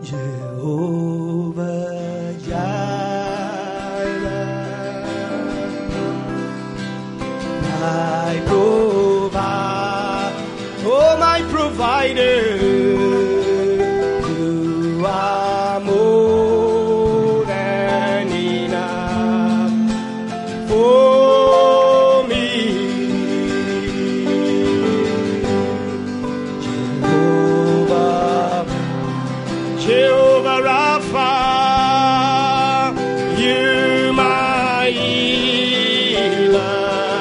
Jehovah Jireh, my provider, oh my provider, you are more than enough for me. Jehovah Rapha, you my healer.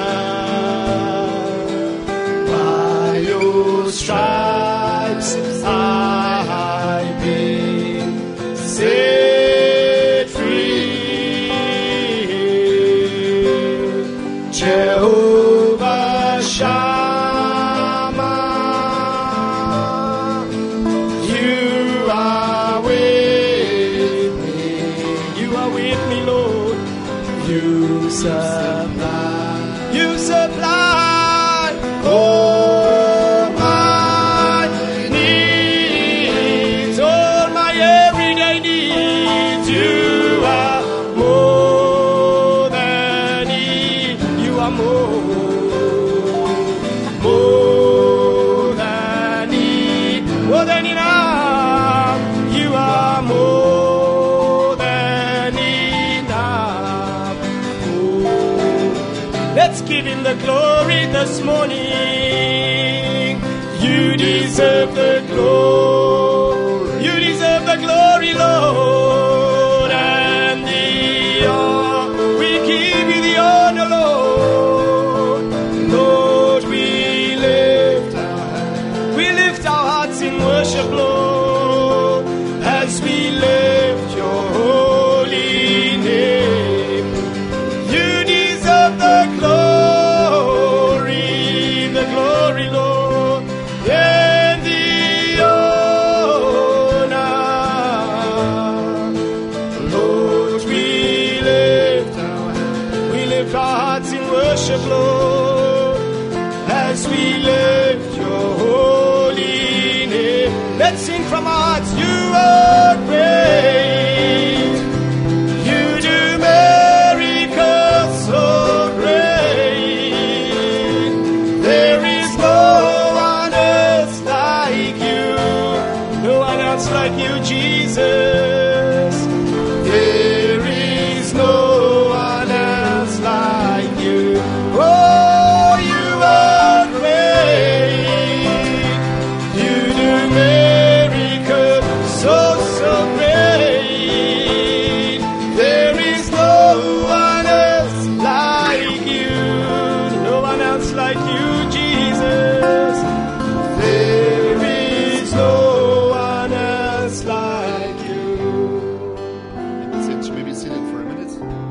By your stripes I've been set free. Jehovah Shammah, you are with me. You are with me, Lord. You supply all my needs, all my everyday needs. You are more than enough. You are more than enough. You are more than enough. Oh, let's give him the glory this morning. You deserve the glory. You deserve the glory, Lord, and the honor. We give you the honor, Lord. Lord, we lift our hearts in worship, Lord, as we lift your holy name. You deserve the glory, Lord, and the honor. Lord, we lift our hearts in worship, Lord, as we lift your holy name. Let's sing from our hearts. You are great. You do miracles so great. There is no one else like you. No one else like you, Jesus. There is no one else like you. Oh, you are great. You do miracles so great. There is no one else like you. No one else like you, Jesus. There is no one else like you. Since you may be seated for a minute.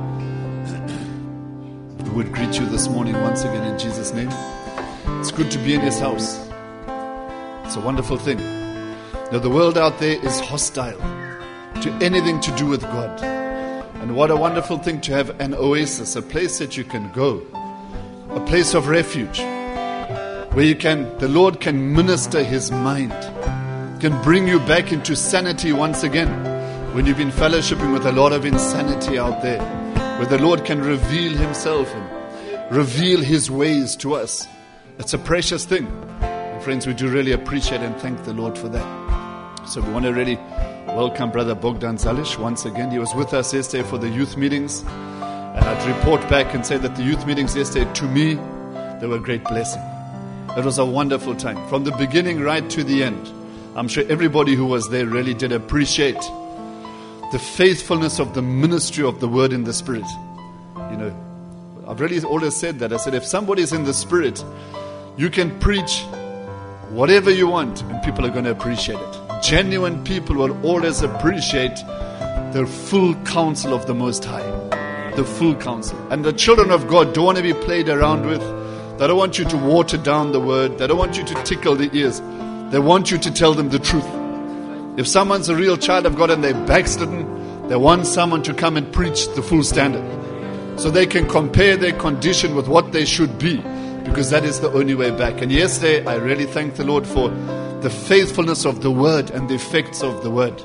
We would greet you this morning once again in Jesus' name. It's good to be in his house. It's a wonderful thing. Now, the world out there is hostile to anything to do with God. And what a wonderful thing to have an oasis, a place that you can go, a place of refuge, where the Lord can minister his mind, can bring you back into sanity once again. When you've been fellowshipping with a lot of insanity out there, where the Lord can reveal himself and reveal his ways to us. It's a precious thing. And friends, we do really appreciate and thank the Lord for that. So we want to really welcome Brother Bogdan Zalish once again. He was with us yesterday for the youth meetings. And I'd report back and say that the youth meetings yesterday, to me, they were a great blessing. It was a wonderful time. From the beginning right to the end. I'm sure everybody who was there really did appreciate the faithfulness of the ministry of the word in the Spirit. You know, I've really always said that. I said, if somebody's in the Spirit, you can preach whatever you want and people are going to appreciate it. Genuine people will always appreciate the full counsel of the Most High. The full counsel. And the children of God don't want to be played around with. They don't want you to water down the word. They don't want you to tickle the ears. They want you to tell them the truth. If someone's a real child of God and they're backslidden, they want someone to come and preach the full standard, so they can compare their condition with what they should be, because that is the only way back. And yesterday, I really thank the Lord for the faithfulness of the word and the effects of the word.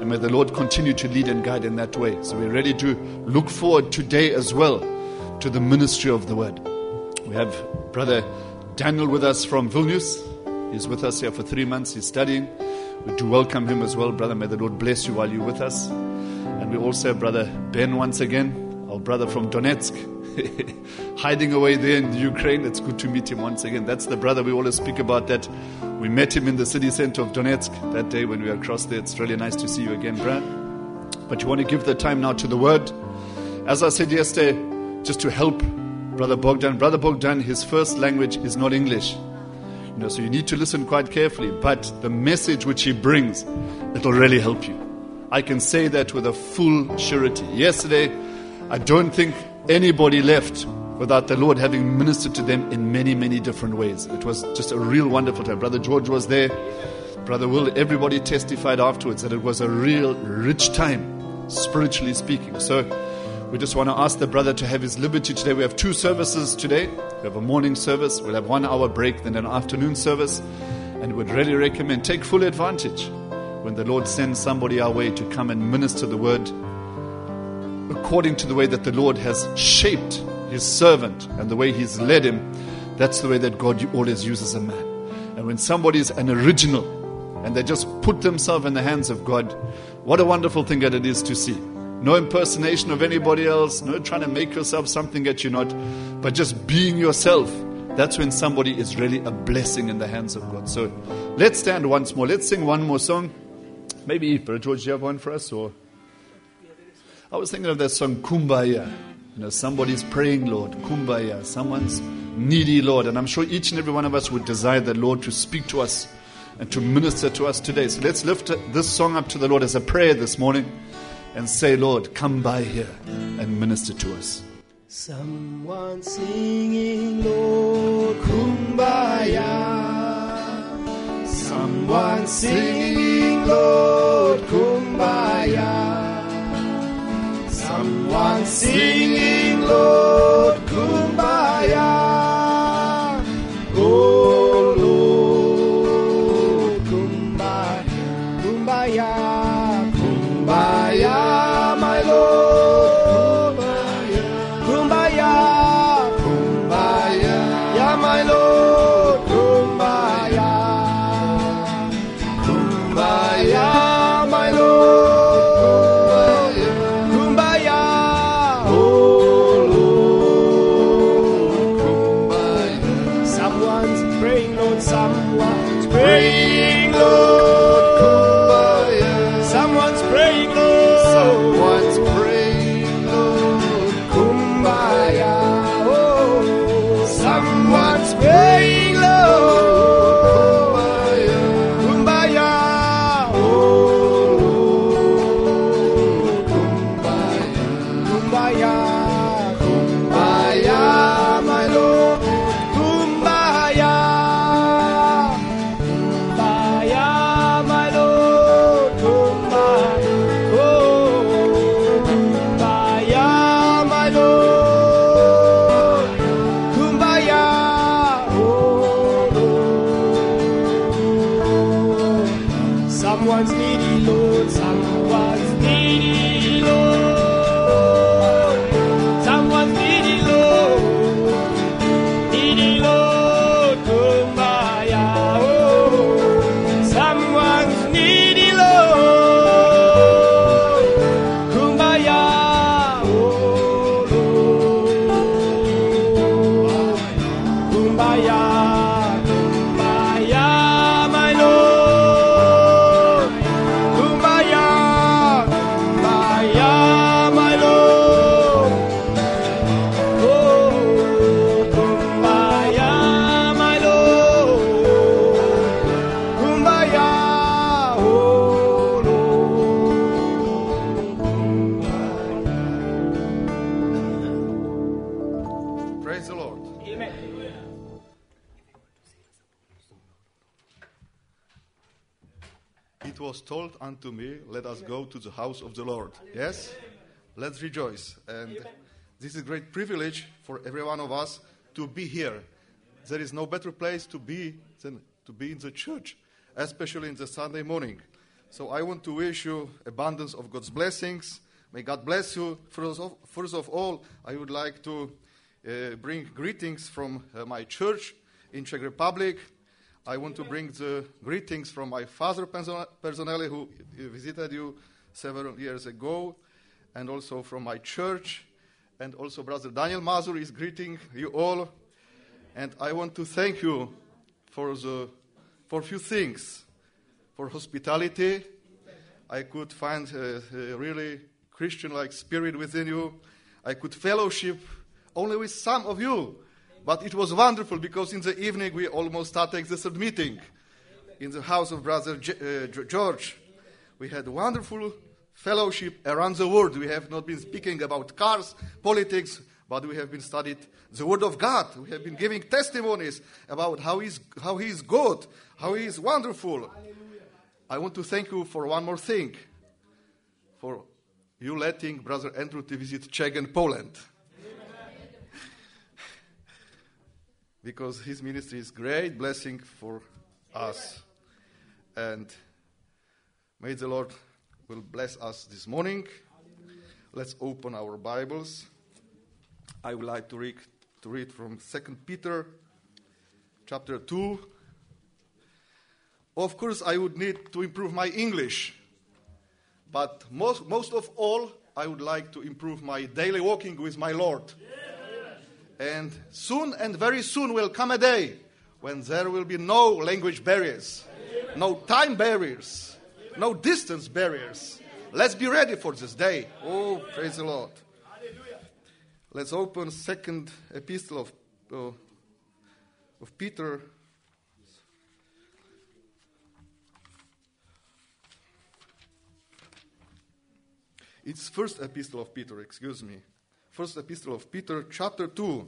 And may the Lord continue to lead and guide in that way. So we're ready to look forward today as well to the ministry of the word. We have Brother Daniel with us from Vilnius. He's with us here for 3 months. He's studying. We do welcome him as well. Brother, may the Lord bless you while you're with us. And we also have Brother Ben once again, our brother from Donetsk, hiding away there in the Ukraine. It's good to meet him once again. That's the brother we always speak about, that we met him in the city center of Donetsk that day when we were across there. It's really nice to see you again, Brad. But you want to give the time now to the word. As I said yesterday, just to help Brother Bogdan. Brother Bogdan, his first language is not English. So you need to listen quite carefully. But the message which he brings, it'll really help you. I can say that with a full surety. Yesterday, I don't think anybody left without the Lord having ministered to them in many, many different ways. It was just a real wonderful time. Brother George was there. Brother Will, everybody testified afterwards that it was a real rich time, spiritually speaking. So we just want to ask the brother to have his liberty today. We have 2 services today. We have a morning service. We'll have 1 hour break, then an afternoon service. And would really recommend, take full advantage when the Lord sends somebody our way to come and minister the word according to the way that the Lord has shaped his servant and the way he's led him. That's the way that God always uses a man. And when somebody's an original and they just put themselves in the hands of God, what a wonderful thing that it is to see. No impersonation of anybody else, no trying to make yourself something that you're not, but just being yourself. That's when somebody is really a blessing in the hands of God. So let's stand once more. Let's sing one more song. Maybe, Brother George, do you have one for us? Or I was thinking of that song, Kumbaya. Somebody's praying, Lord, Kumbaya. Someone's needy, Lord. And I'm sure each and every one of us would desire the Lord to speak to us and to minister to us today. So let's lift this song up to the Lord as a prayer this morning and say, Lord, come by here and minister to us. Someone singing, Lord, Kumbaya. Someone singing, Lord, Kumbaya. Someone singing, Lord, Kumbaya. Oh, Lord, Kumbaya. Kumbaya, Kumbaya, my Lord. Kumbaya, Kumbaya, yeah, my Lord. Kumbaya, Kumbaya, my Lord. Kumbaya, oh Lord. Kumbaya. Someone's praying, Lord. Someone's praying, Lord. Kumbaya. Someone's praying, Lord. Someone's praying, Lord. Kumbaya. Oh, someone's praying, Lord. Kumbaya. Kumbaya. Oh, Lord. Kumbaya. Kumbaya. Kumbaya, my Lord. Kumbaya. Kumbaya, my Lord. Kumbaya. Oh, Kumbaya, my Lord. Kumbaya. Oh, Lord. Someone's needy, Lord. Someone's needy, Lord. Someone's needy, Lord. Needy, Lord. Kumbaya. Oh, someone's needy, Lord. Kumbaya. Oh, Lord. Kumbaya. Kumbaya, my Lord. Kumbaya. Kumbaya, my Lord. Oh, Kumbaya, my Lord. Kumbaya, oh Lord. Praise the Lord. Amen. It was told unto me, let us go to the house of the Lord. Yes? Let's rejoice. And this is a great privilege for every one of us to be here. There is no better place to be than to be in the church, especially in the Sunday morning. So I want to wish you abundance of God's blessings. May God bless you. First of all, I would like to bring greetings from my church in Czech Republic. I want to bring the greetings from my father personally, who visited you several years ago, and also from my church. And also Brother Daniel Mazur is greeting you all. And I want to thank you for a few things. For hospitality, I could find a really Christian-like spirit within you. I could fellowship only with some of you. But it was wonderful because in the evening we almost started the third meeting in the house of Brother George. We had wonderful fellowship around the world. We have not been speaking about cars, politics, but we have been studied the Word of God. We have been giving testimonies about how He is good, how He is wonderful. I want to thank you for one more thing, for you letting Brother Andrew to visit Czech and Poland. Because his ministry is great blessing for us. And may the Lord will bless us this morning. Let's open our Bibles. I would like to read from 2 Peter chapter 2. Of course, I would need to improve my English. But most of all, I would like to improve my daily walking with my Lord. And soon and very soon will come a day when there will be no language barriers, no time barriers, no distance barriers. Let's be ready for this day. Oh, praise the Lord. Let's open second epistle of Peter. It's first epistle of Peter, excuse me. First epistle of Peter, chapter 2.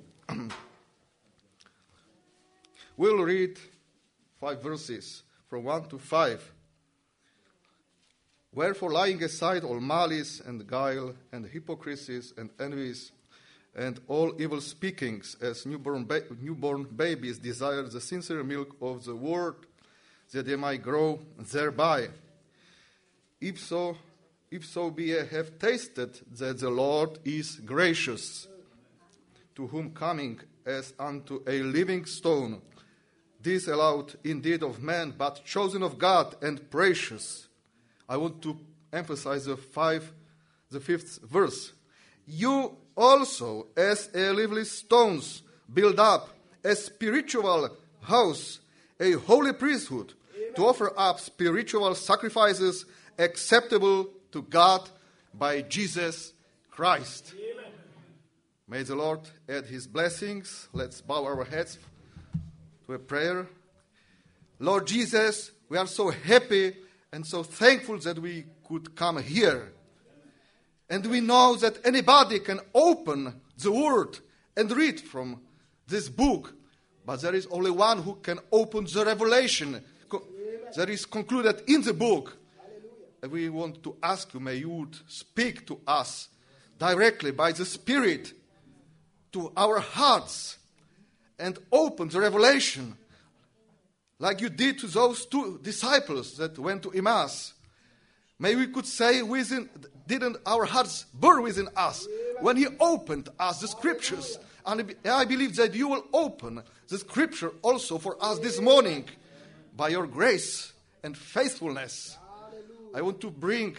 We'll read 5 verses, from 1 to 5. Wherefore, laying aside all malice and guile and hypocrisies and envies and all evil speakings, as newborn babies desire the sincere milk of the word, that they might grow thereby. If so be ye have tasted that the Lord is gracious, to whom coming as unto a living stone, disallowed indeed of man, but chosen of God and precious. I want to emphasize the fifth verse. You also, as a lively stones, build up a spiritual house, a holy priesthood, to offer up spiritual sacrifices acceptable to God by Jesus Christ. Amen. May the Lord add His blessings. Let's bow our heads to a prayer. Lord Jesus, we are so happy and so thankful that we could come here. And we know that anybody can open the Word and read from this book. But there is only one who can open the revelation that is concluded in the book. We want to ask you, may you would speak to us directly by the Spirit to our hearts and open the revelation like you did to those 2 disciples that went to Emmaus. May we could say, didn't our hearts burn within us when He opened us the Scriptures? And I believe that you will open the Scripture also for us this morning by your grace and faithfulness. I want to bring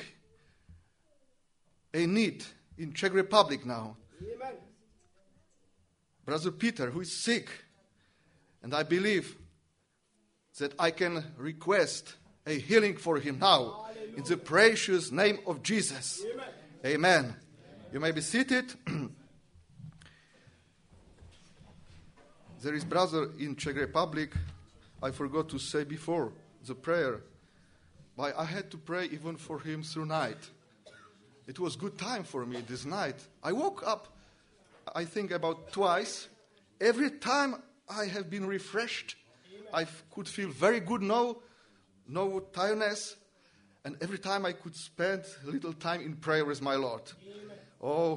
a need in Czech Republic now. Amen. Brother Peter, who is sick, and I believe that I can request a healing for him now. Hallelujah. In the precious name of Jesus. Amen. Amen. You may be seated. There is brother in Czech Republic, I forgot to say before the prayer. But I had to pray even for him through night. It was good time for me this night. I woke up, I think about twice. Every time I have been refreshed. I could feel very good, no tiredness. And every time I could spend a little time in prayer with my Lord. Amen. Oh,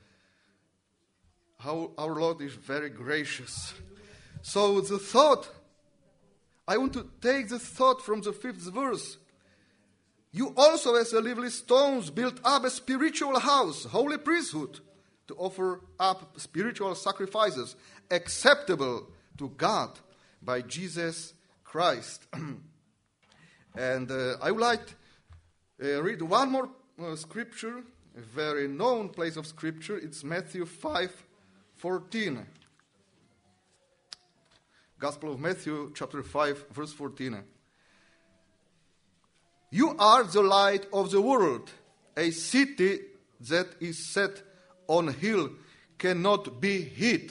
how our Lord is very gracious. So the thought, I want to take the thought from the 5th verse. You also, as a lively stones, built up a spiritual house, holy priesthood, to offer up spiritual sacrifices acceptable to God by Jesus Christ. And I would like to read one more scripture, a very known place of scripture. It's Matthew 5:14. Gospel of Matthew, chapter 5, verse 14. You are the light of the world. A city that is set on a hill cannot be hid.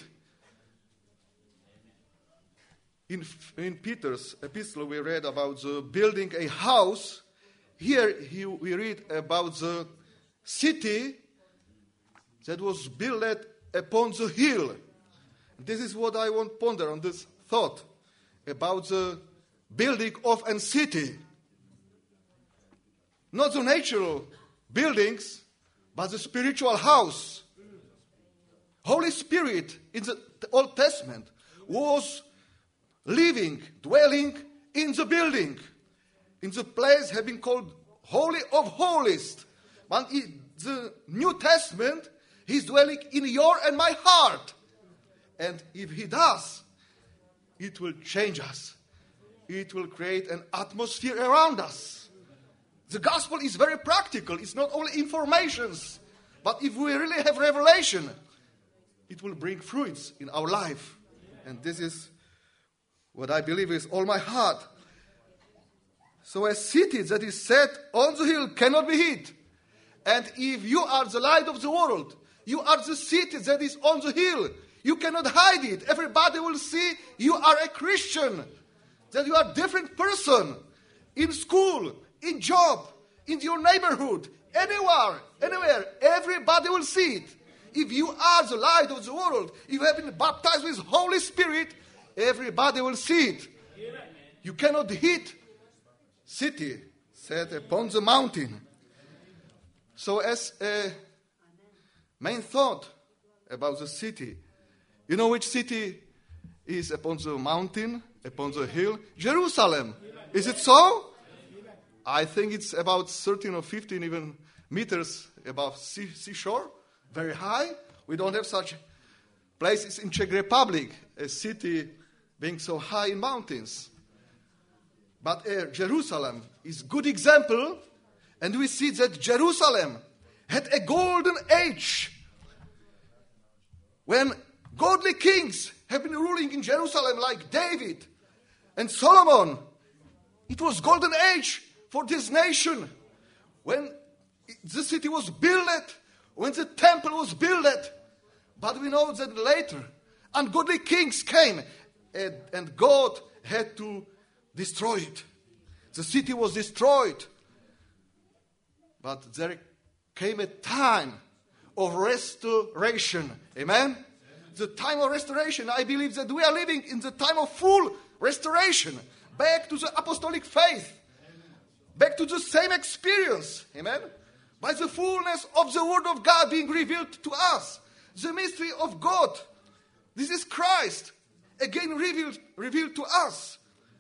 In Peter's epistle, we read about the building a house. Here we read about the city that was built upon the hill. This is what I want to ponder on this thought about the building of a city. Not the natural buildings, but the spiritual house. Holy Spirit in the Old Testament was living, dwelling in the building, in the place have been called Holy of Holies. But in the New Testament, He's dwelling in your and my heart. And if He does, it will change us. It will create an atmosphere around us. The gospel is very practical. It's not only informations, but if we really have revelation, it will bring fruits in our life. And this is what I believe with all my heart. So a city that is set on the hill cannot be hid. And if you are the light of the world, you are the city that is on the hill. You cannot hide it. Everybody will see you are a Christian, that you are a different person in school, in job, in your neighborhood, anywhere. Everybody will see it. If you are the light of the world, if you have been baptized with Holy Spirit, everybody will see it. Amen. You cannot hid city set upon the mountain. So as a main thought about the city, you know which city is upon the mountain, upon the hill? Jerusalem. Is it so? I think it's about 13 or 15 even meters above seashore. Very high. We don't have such places in Czech Republic, a city being so high in mountains. But Jerusalem is a good example, and we see that Jerusalem had a golden age. When godly kings have been ruling in Jerusalem like David and Solomon, it was golden age for this nation. When the city was built, when the temple was built. But we know that later ungodly kings came and God had to destroy it. The city was destroyed. But there came a time of restoration. Amen? The time of restoration. I believe that we are living in the time of full restoration. Back to the apostolic faith. Back to the same experience. Amen? By the fullness of the Word of God being revealed to us. The mystery of God. This is Christ. Again revealed to us.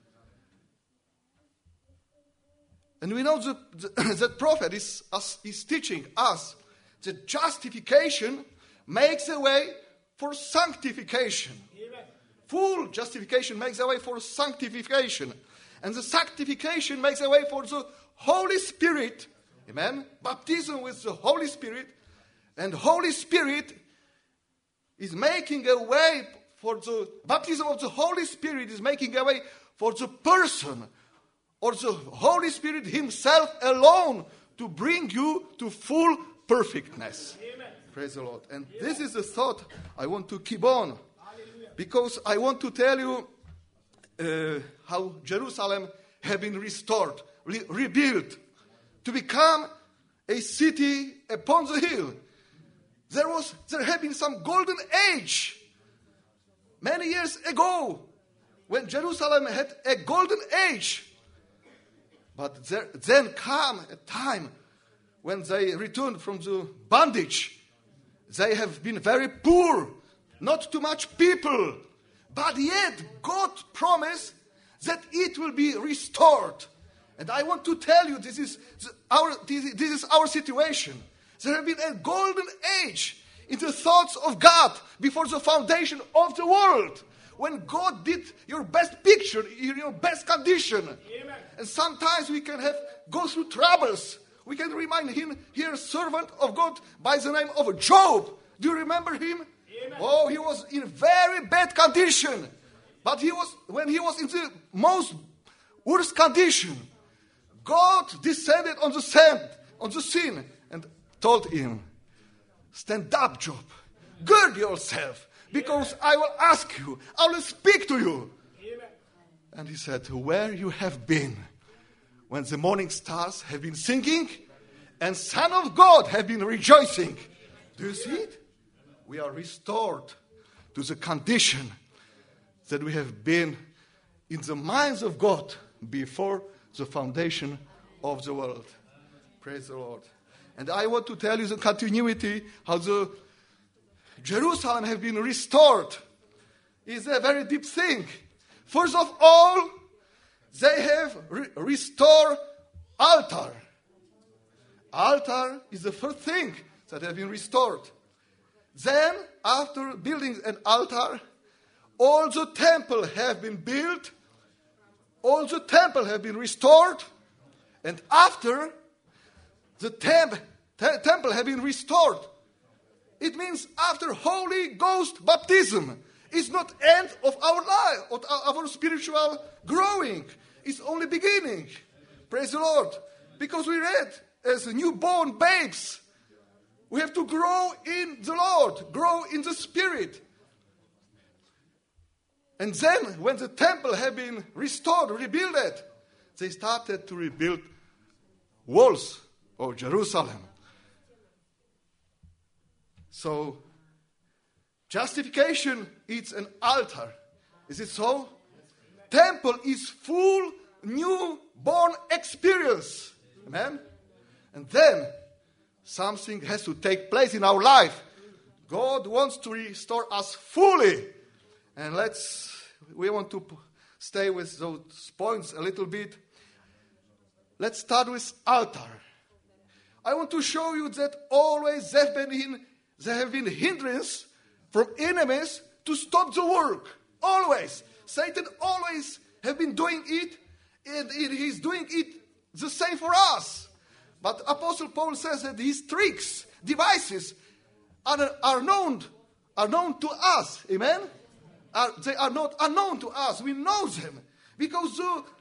And we know that prophet is teaching us that justification makes a way for sanctification. Amen. Full justification makes a way for sanctification. And the sanctification makes a way for the Holy Spirit. Amen. Baptism with the Holy Spirit. And Holy Spirit is making a way for the baptism of the Holy Spirit is making a way for the person or the Holy Spirit Himself alone to bring you to full perfectness. Amen. Praise the Lord. And this is the thought I want to keep on. Because I want to tell you how Jerusalem has been restored, rebuilt, to become a city upon the hill. There had been some golden age many years ago when Jerusalem had a golden age. But then came a time when they returned from the bondage. They have been very poor, not too much people. But yet God promised that it will be restored. And I want to tell you, this is our situation. There have been a golden age in the thoughts of God before the foundation of the world. When God did your best picture, in your best condition. Amen. And sometimes we can go through troubles. We can remind him here, servant of God by the name of Job. Do you remember him? Amen. Oh, he was in very bad condition. But when he was in the most worst condition, God descended on the scene, and told him, stand up, Job. Gird yourself, because I will ask you. I will speak to you. Amen. And he said, where you have been when the morning stars have been singing and Son of God have been rejoicing. Do you see it? We are restored to the condition that we have been in the minds of God before the foundation of the world. Praise the Lord. And I want to tell you the continuity, how the Jerusalem has been restored. Is a very deep thing. First of all, they have restored altar. Altar is the first thing that has been restored. Then, after building an altar, all the temple have been built. All the temple have been restored. And after the temple have been restored, it means after Holy Ghost baptism. It's not end of our life, of our spiritual growing. It's only beginning. Praise the Lord. Because we read, as newborn babes, we have to grow in the Lord, grow in the Spirit. And then, when the temple had been restored, rebuilt, they started to rebuild walls of Jerusalem. So, justification is an altar. Is it so? Temple is full newborn experience. Amen? And then, something has to take place in our life. God wants to restore us fully. And we want to stay with those points a little bit. Let's start with altar. I want to show you that always there have been hindrances from enemies to stop the work. Always. Satan always have been doing it, and he's doing it the same for us. But Apostle Paul says that his tricks, devices, are known to us. Amen? They are not unknown to us. We know them. Because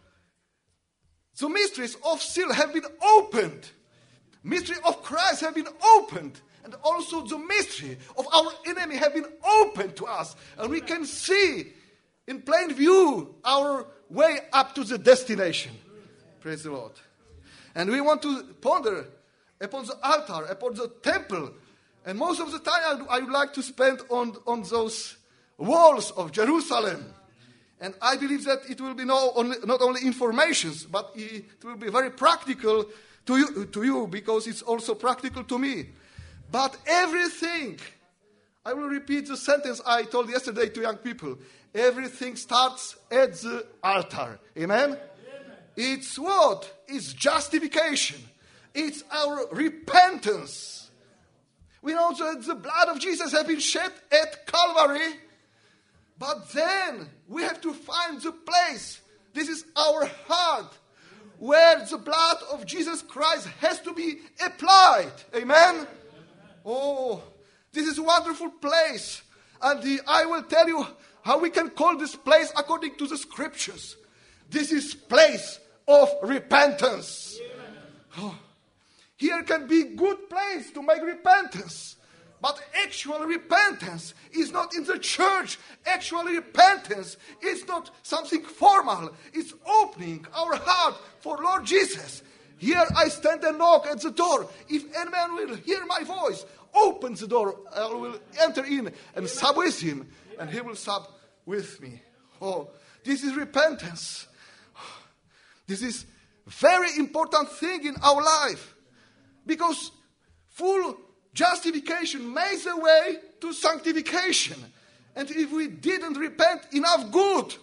the mysteries of sin have been opened. Mystery of Christ have been opened. And also the mystery of our enemy have been opened to us. And we can see in plain view our way up to the destination. Praise the Lord. And we want to ponder upon the altar, upon the temple. And most of the time I would like to spend on those walls of Jerusalem. And I believe that it will be not only informations, but it will be very practical to you because it's also practical to me. But everything, I will repeat the sentence I told yesterday to young people. Everything starts at the altar. Amen? Amen. It's what? It's justification. It's our repentance. We know that the blood of Jesus has been shed at Calvary. But then we have to find the place. This is our heart where the blood of Jesus Christ has to be applied. Amen? Oh, this is a wonderful place. And I will tell you how we can call this place according to the scriptures. This is place of repentance. Oh, here can be good place to make repentance. But actual repentance is not in the church. Actual repentance is not something formal. It's opening our heart for Lord Jesus. Here I stand and knock at the door. If any man will hear my voice, open the door. I will enter in and sup with him. And he will sup with me. Oh, this is repentance. This is very important thing in our life. Because full justification makes the way to sanctification. And if we didn't repent enough good,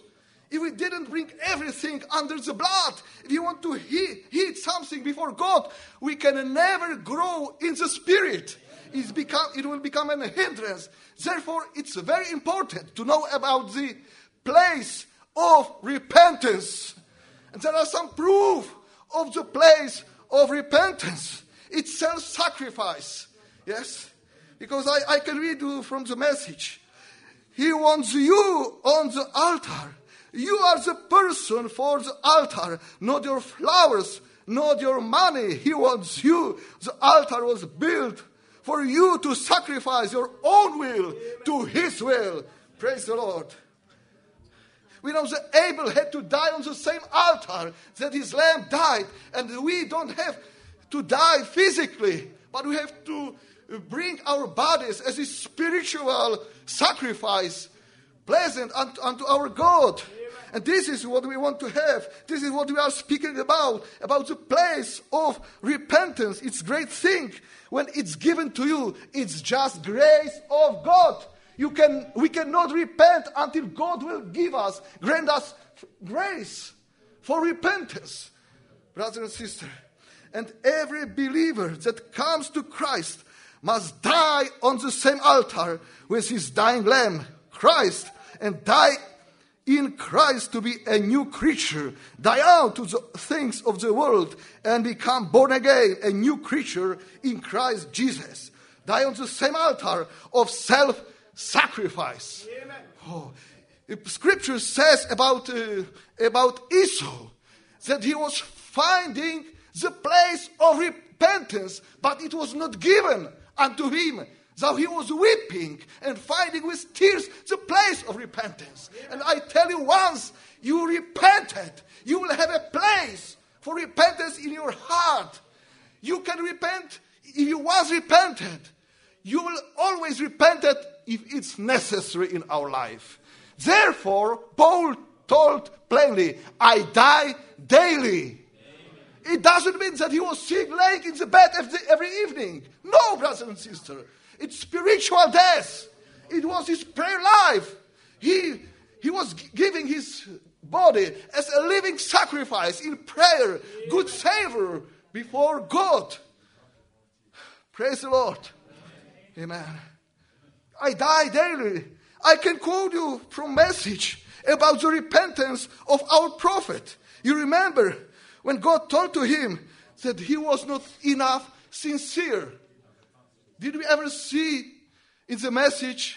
if we didn't bring everything under the blood, if you want to heat something before God, we can never grow in the Spirit. It will become a hindrance. Therefore, it's very important to know about the place of repentance. And there are some proof of the place of repentance. It's self-sacrifice. Yes? Because I can read you from the message. He wants you on the altar. You are the person for the altar, not your flowers, not your money. He wants you. The altar was built for you to sacrifice your own will to His will. Praise the Lord. We know that Abel had to die on the same altar that his lamb died. And we don't have to die physically, but we have to bring our bodies as a spiritual sacrifice pleasant unto our God. And this is what we want to have. This is what we are speaking about the place of repentance. It's a great thing when it's given to you. It's just grace of God. We cannot repent until God will grant us grace for repentance. Brothers and sisters, and every believer that comes to Christ must die on the same altar with his dying lamb, Christ, and die in Christ to be a new creature. Die out to the things of the world and become born again, a new creature in Christ Jesus. Die on the same altar of self-sacrifice. Oh, Scripture says about Esau that he was finding the place of repentance, but it was not given unto him. So he was weeping and finding with tears the place of repentance. And I tell you, once you repented, you will have a place for repentance in your heart. You can repent if you once repented. You will always repent if it's necessary in our life. Therefore, Paul told plainly, I die daily. It doesn't mean that he was sick, laying in the bed every evening. No, brothers and sisters. It's spiritual death. It was his prayer life. He was giving his body as a living sacrifice in prayer, good savor before God. Praise the Lord. Amen. I die daily. I can quote you from message about the repentance of our prophet. You remember when God told to him that he was not enough sincere. Did we ever see in the message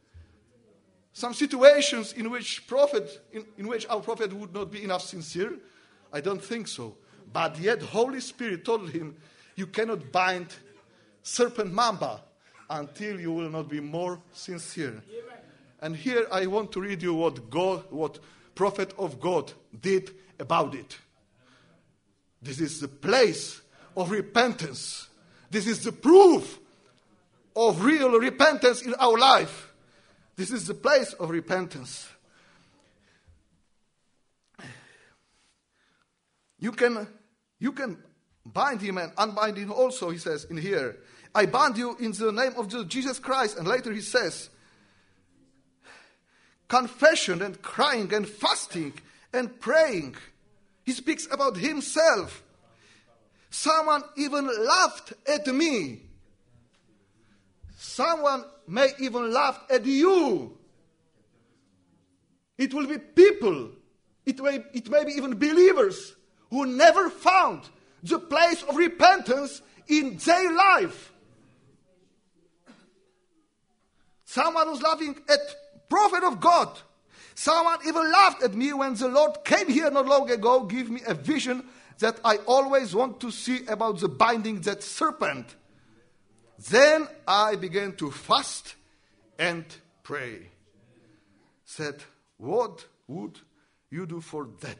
some situations in which our prophet would not be enough sincere? I don't think so. But yet Holy Spirit told him, you cannot bind serpent mamba until you will not be more sincere. And here I want to read you what prophet of God did about it. This is the place of repentance. This is the proof of real repentance in our life. This is the place of repentance. You can bind him and unbind him also, he says in here. I bind you in the name of Jesus Christ. And later he says, confession and crying and fasting and praying. He speaks about himself. Someone even laughed at me. Someone may even laugh at you. It will be people. It may be even believers who never found the place of repentance in their life. Someone was laughing at prophet of God. Someone even laughed at me when the Lord came here not long ago, give me a vision that I always want to see about the binding that serpent. Then I began to fast and pray. Said, what would you do for that?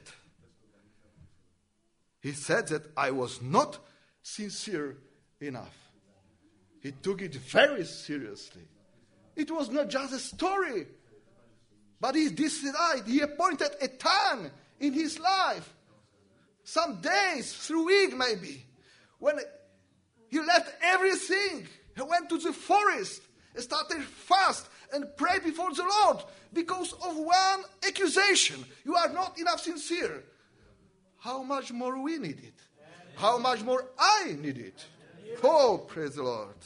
He said that I was not sincere enough. He took it very seriously. It was not just a story, but he decided, he appointed a time in his life, some days, through week maybe, when he left everything. He went to the forest, started fast, and pray before the Lord because of one accusation. You are not enough sincere. How much more we need it? How much more I need it? Oh, praise the Lord.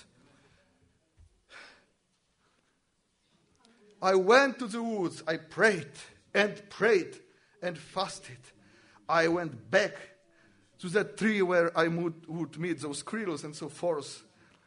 I went to the woods. I prayed and fasted. I went back to that tree where I would meet those squirrels and so forth.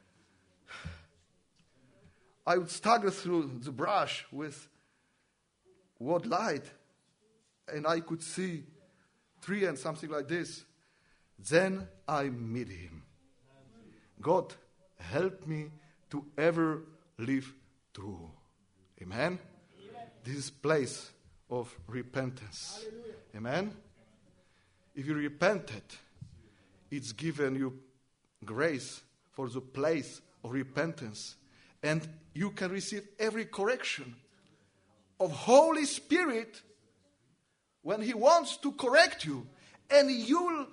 I would stagger through the brush with what light, and I could see tree and something like this. Then I meet him. God, help me to ever live true. Amen? This is place of repentance. Hallelujah. Amen? If you repented, it's given you grace for the place of repentance. And you can receive every correction of Holy Spirit when He wants to correct you. And you'll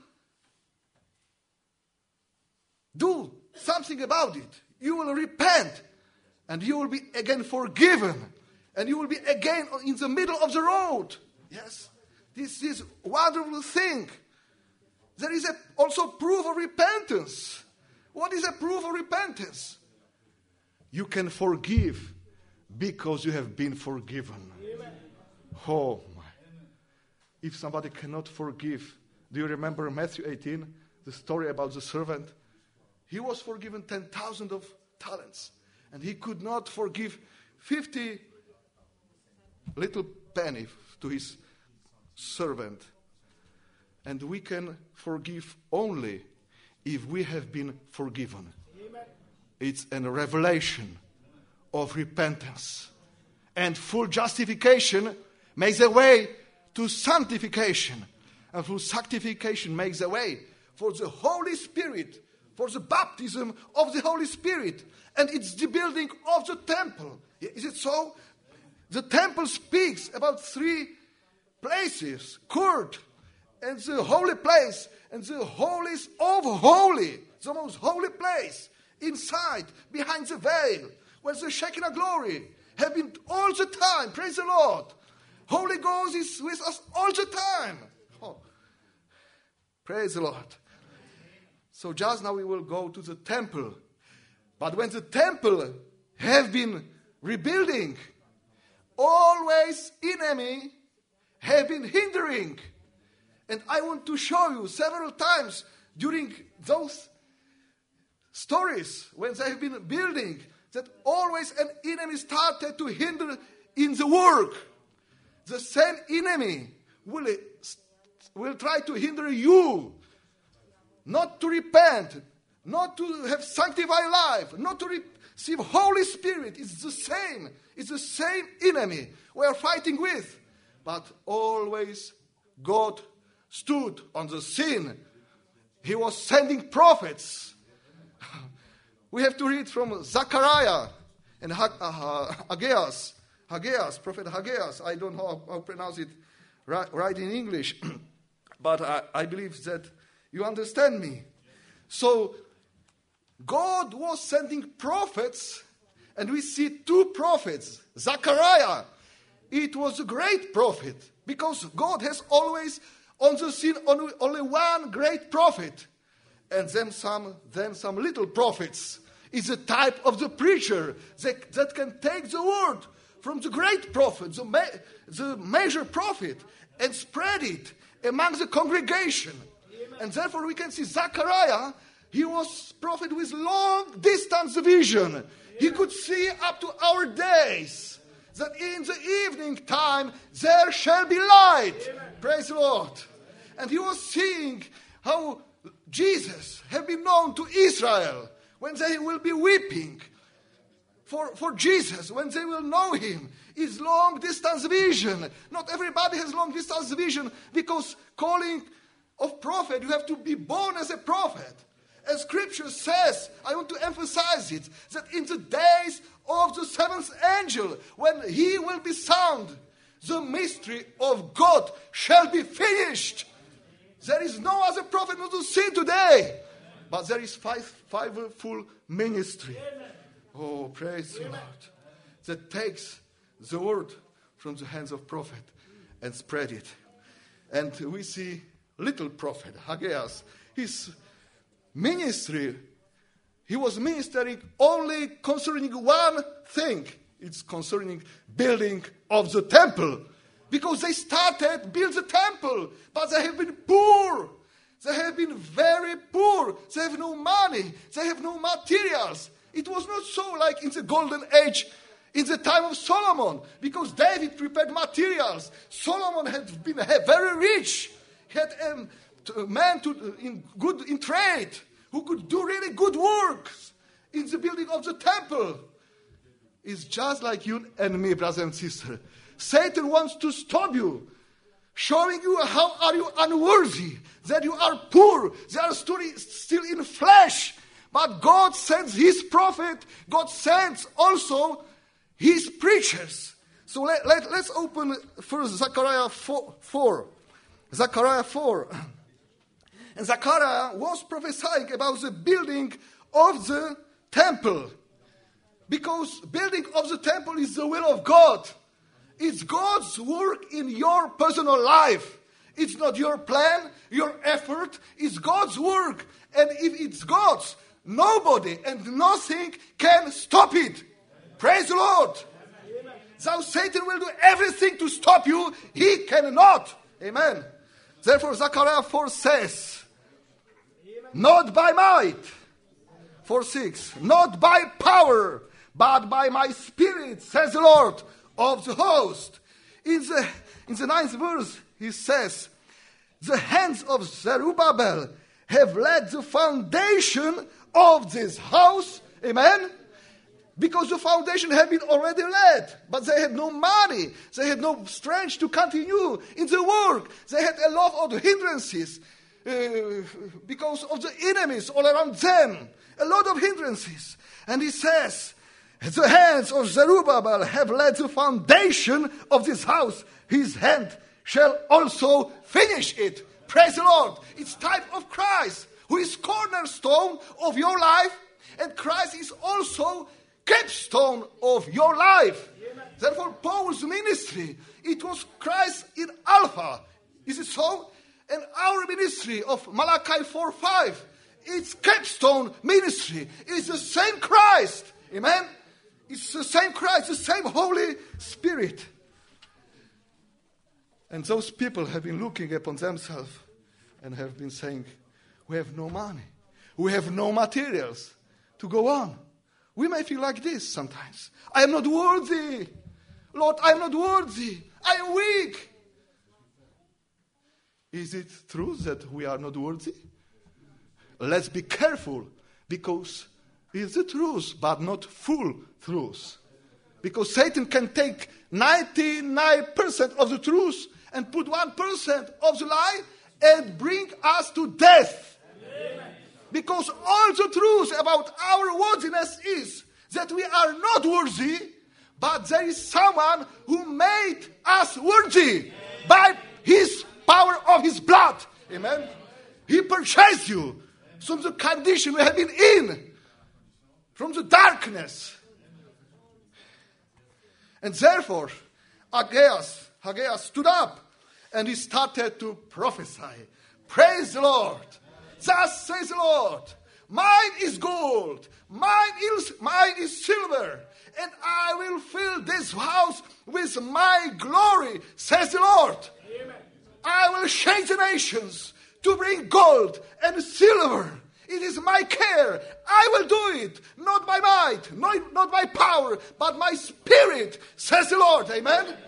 do something about it. You will repent. And you will be again forgiven. And you will be again in the middle of the road. Yes. This is a wonderful thing. There is also proof of repentance. What is a proof of repentance? You can forgive because you have been forgiven. Amen. Oh my. If somebody cannot forgive, do you remember Matthew 18, the story about the servant? He was forgiven 10,000 of talents. And he could not forgive 50 little penny to his servant. And we can forgive only if we have been forgiven. Amen. It's a revelation of repentance. And full justification makes a way to sanctification. And full sanctification makes a way for the Holy Spirit, for the baptism of the Holy Spirit. And it's the building of the temple. Is it so? The temple speaks about three places: court, and the holy place, and the holiest of holy, the most holy place, inside, behind the veil, where the Shekinah glory have been all the time. Praise the Lord. Holy Ghost is with us all the time. Oh. Praise the Lord. So just now we will go to the temple. But when the temple have been rebuilding, always enemy have been hindering. And I want to show you several times during those stories when they have been building that always an enemy started to hinder in the work. The same enemy will try to hinder you not to repent, not to have sanctified life, not to receive Holy Spirit. It's the same. It's the same enemy we are fighting with. But always God stood on the scene. He was sending prophets. We have to read from Zechariah and Haggeus, Prophet Haggeus. I don't know how to pronounce it right in English. But I believe that you understand me. So God was sending prophets, and we see two prophets. Zechariah, it was a great prophet, because God has always on the scene only one great prophet. And then some little prophets. It's a type of the preacher that can take the word from the great prophet, the major prophet, and spread it among the congregation. Amen. And therefore we can see Zechariah, he was prophet with long distance vision. Amen. He could see up to our days that in the evening time there shall be light. Amen. Praise the Lord. And he was seeing how Jesus have been known to Israel when they will be weeping for Jesus, when they will know him. Is long distance vision. Not everybody has long distance vision, because calling of prophet, you have to be born as a prophet. As scripture says, I want to emphasize it, that in the days of the seventh angel, when he will be sound, the mystery of God shall be finished. There is no other prophet not to see today. But there is fivefold ministry. Oh, praise the Lord. that takes the word from the hands of prophet and spread it. And we see little prophet, Haggai, his ministry, he was ministering only concerning one thing. It's concerning building of the temple. Because they started build the temple, but they have been poor. They have been very poor. They have no money. They have no materials. It was not so like in the golden age, in the time of Solomon, because David prepared materials. Solomon had been very rich. He had a man in trade who could do really good works in the building of the temple. It's just like you and me, brothers and sisters. Satan wants to stop you, showing you how are you unworthy, that you are poor, they are still in flesh. But God sends his prophet, God sends also his preachers. So let's open first Zechariah 4. Zechariah 4. And Zechariah was prophesying about the building of the temple. Because building of the temple is the will of God. It's God's work in your personal life. It's not your plan, your effort. It's God's work. And if it's God's, nobody and nothing can stop it. Praise the Lord. Though Satan will do everything to stop you, he cannot. Amen. Therefore, Zechariah 4 says, not by might. 4:6. Not by power, but by my spirit, says the Lord of the host. In the 9th verse, he says, the hands of Zerubbabel have laid the foundation of this house. Amen. Because the foundation had been already laid, but they had no money. They had no strength to continue in the work. They had a lot of hindrances because of the enemies all around them. A lot of hindrances. And he says, the hands of Zerubbabel have laid the foundation of this house. His hand shall also finish it. Praise the Lord. It's type of Christ, who is cornerstone of your life. And Christ is also capstone of your life. Amen. Therefore, Paul's ministry, it was Christ in Alpha. Is it so? And our ministry of Malachi 4:5, it's capstone ministry. It's the same Christ. Amen? It's the same Christ, the same Holy Spirit. And those people have been looking upon themselves and have been saying, we have no money. We have no materials to go on. We may feel like this sometimes. I am not worthy. Lord, I am not worthy. I am weak. Is it true that we are not worthy? Let's be careful, because it's the truth, but not full truth. Because Satan can take 99% of the truth and put 1% of the lie and bring us to death. Amen. Because all the truth about our worthiness is that we are not worthy, but there is someone who made us worthy by his power of his blood. Amen. He purchased you from the condition we have been in, from the darkness. And therefore, Haggai stood up and he started to prophesy. Praise the Lord. Thus says the Lord, mine is gold, mine is silver, and I will fill this house with my glory, says the Lord. Amen. I will shake the nations to bring gold and silver. It is my care. I will do it, not by might, not by power, but my spirit, says the Lord. Amen. Amen.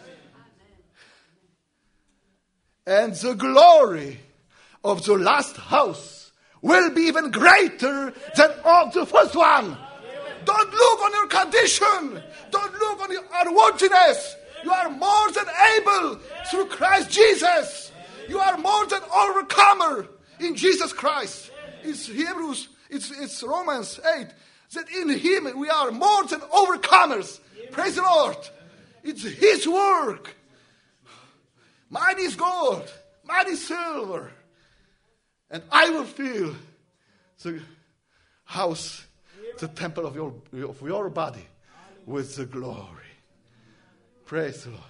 And the glory of the last house will be even greater than of the first one. Don't look on your condition. Don't look on your unworthiness. You are more than able through Christ Jesus. You are more than overcomer in Jesus Christ. It's Hebrews, it's Romans 8, that in Him we are more than overcomers. Praise the Lord. It's His work. Mine is gold, mine is silver. And I will fill the house, the temple of your body, with the glory. Praise the Lord.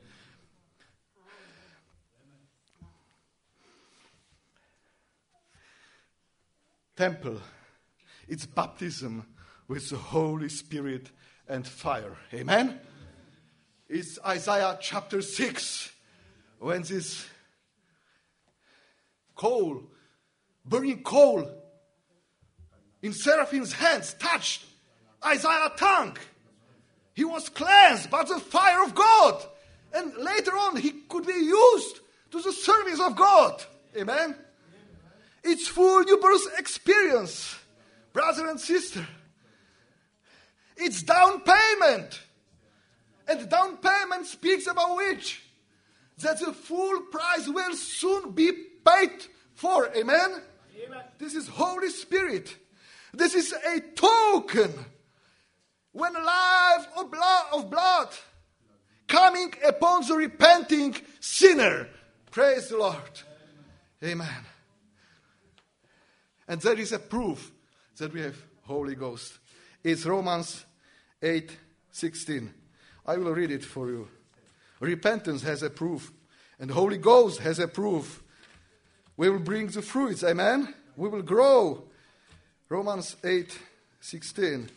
Temple, it's baptism with the Holy Spirit and fire. Amen? It's Isaiah chapter 6, when this coal, burning coal, in Seraphim's hands touched Isaiah's tongue. He was cleansed by the fire of God. And later on, he could be used to the service of God. Amen? It's full new birth experience, brother and sister. It's down payment. And down payment speaks about which? That the full price will soon be paid for. Amen? Amen. This is Holy Spirit. This is a token. When life of blood coming upon the repenting sinner. Praise the Lord. Amen. And there is a proof that we have Holy Ghost. It's Romans 8:16. I will read it for you. Repentance has a proof, and Holy Ghost has a proof. We will bring the fruits, amen? We will grow. Romans 8:16.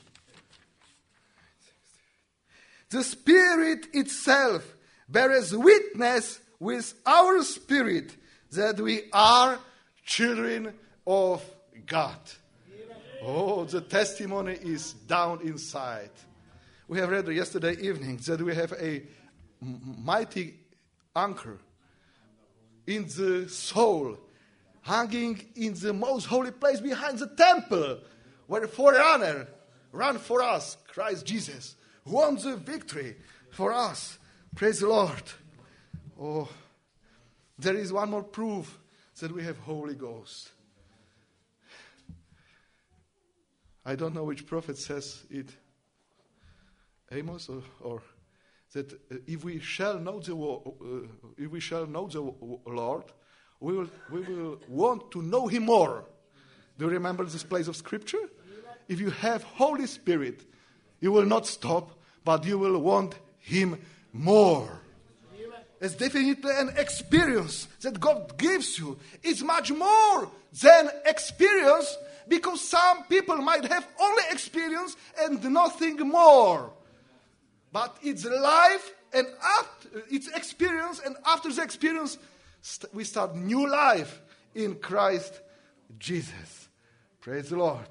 The Spirit itself bears witness with our spirit that we are children of God. Oh, the testimony is down inside. We have read yesterday evening that we have a mighty anchor in the soul, hanging in the most holy place behind the temple, where a forerunner ran for us, Christ Jesus, won the victory for us. Praise the Lord. Oh, there is one more proof that we have Holy Ghost. I don't know which prophet says it, Amos, or that if we shall know the Lord, we will want to know Him more. Do you remember this place of Scripture? If you have Holy Spirit, you will not stop, but you will want Him more. It's definitely an experience that God gives you. It's much more than experience, because some people might have only experience and nothing more. But it's life, and after it's experience, and after the experience, we start new life in Christ Jesus. Praise the Lord.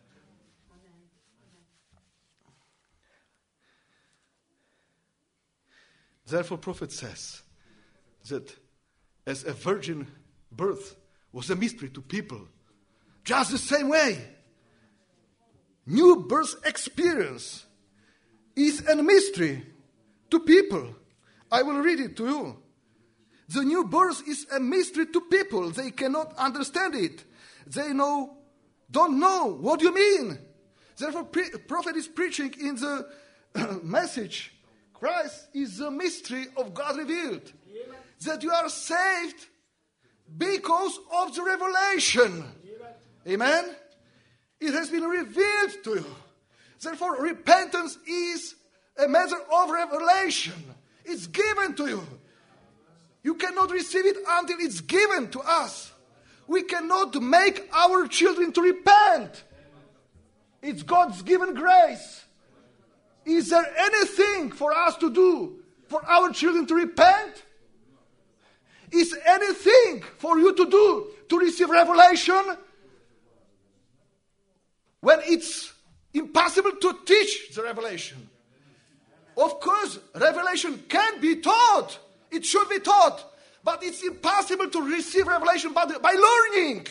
Therefore, prophet says that as a virgin birth was a mystery to people, just the same way, new birth experience is a mystery to people. I will read it to you. The new birth is a mystery to people. They cannot understand it. They don't know what you mean. Therefore, prophet is preaching in the message. Christ is the mystery of God revealed. Amen. That you are saved because of the revelation. Amen. Amen? It has been revealed to you. Therefore, repentance is a matter of revelation. It's given to you. You cannot receive it until it's given to us. We cannot make our children to repent. It's God's given grace. Is there anything for us to do for our children to repent? Is anything for you to do to receive revelation when it's impossible to teach the revelation? Of course, revelation can be taught. It should be taught. But it's impossible to receive revelation by learning.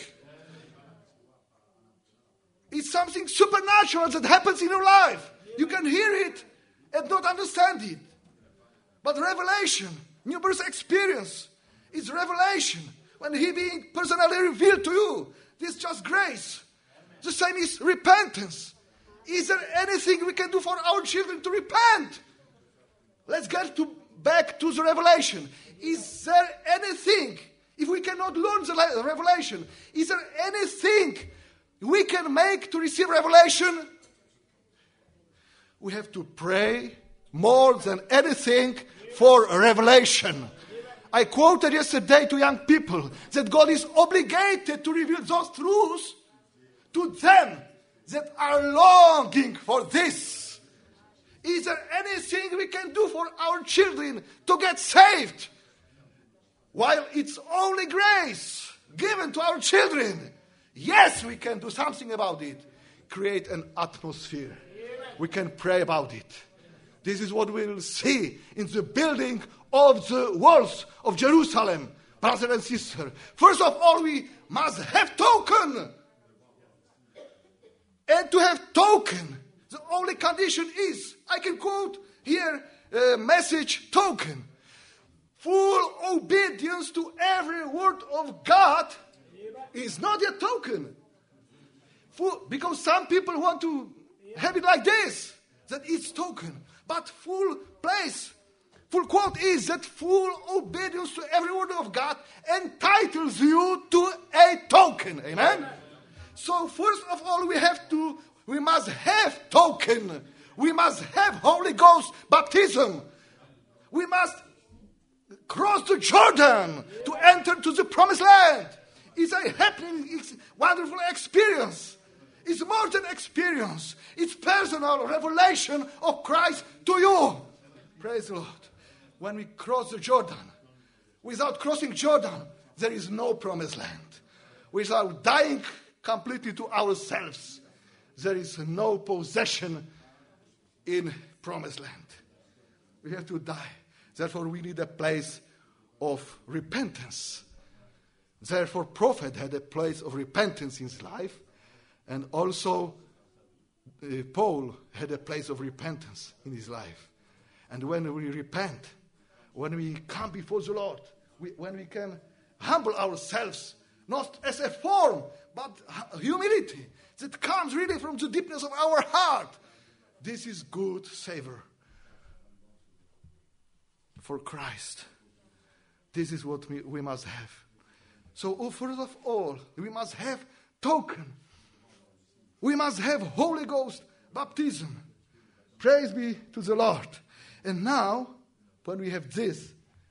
It's something supernatural that happens in your life. You can hear it and not understand it. But revelation, new birth experience, is revelation. When He being personally revealed to you, this is just grace. The same is repentance. Is there anything we can do for our children to repent? Let's get back to the revelation. Is there anything, if we cannot learn the revelation, is there anything we can make to receive revelation? we have to pray more than anything for revelation. I quoted yesterday to young people that God is obligated to reveal those truths to them that are longing for this. Is there anything we can do for our children to get saved? While it's only grace given to our children, yes, we can do something about it. Create an atmosphere. We can pray about it. This is what we'll see in the building of the walls of Jerusalem, brother and sister. First of all, we must have token. And to have token, the only condition is, I can quote here a message token. Full obedience to every word of God is not a token. Because some people want to have it like this, that it's token. But full quote is that full obedience to every word of God entitles you to a token. Amen? So first of all, we must have token. We must have Holy Ghost baptism. We must cross the Jordan to enter to the promised land. It's a happening, it's wonderful experience. It's more than experience. It's personal revelation of Christ to you. Praise the Lord. When we cross the Jordan, without crossing Jordan, there is no promised land. Without dying completely to ourselves, there is no possession in promised land. We have to die. Therefore, we need a place of repentance. Therefore, prophet had a place of repentance in his life. And also, Paul had a place of repentance in his life. And when we repent, when we come before the Lord, when we can humble ourselves, not as a form, but humility that comes really from the deepness of our heart, this is good savor for Christ. This is what we must have. So, first of all, we must have token. We must have Holy Ghost baptism. Praise be to the Lord. And now, when we have this,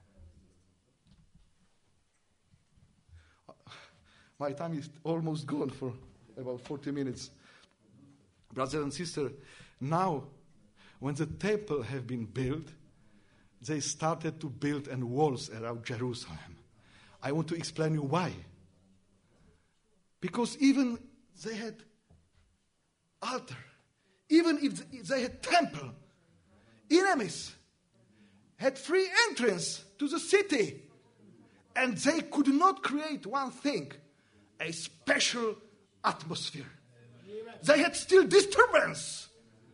my time is almost gone for about 40 minutes. Brothers and sisters, now, when the temple have been built, they started to build walls around Jerusalem. I want to explain you why. Because even they had altar, even if they had temple, enemies had free entrance to the city. And they could not create one thing, a special atmosphere. They had still disturbance.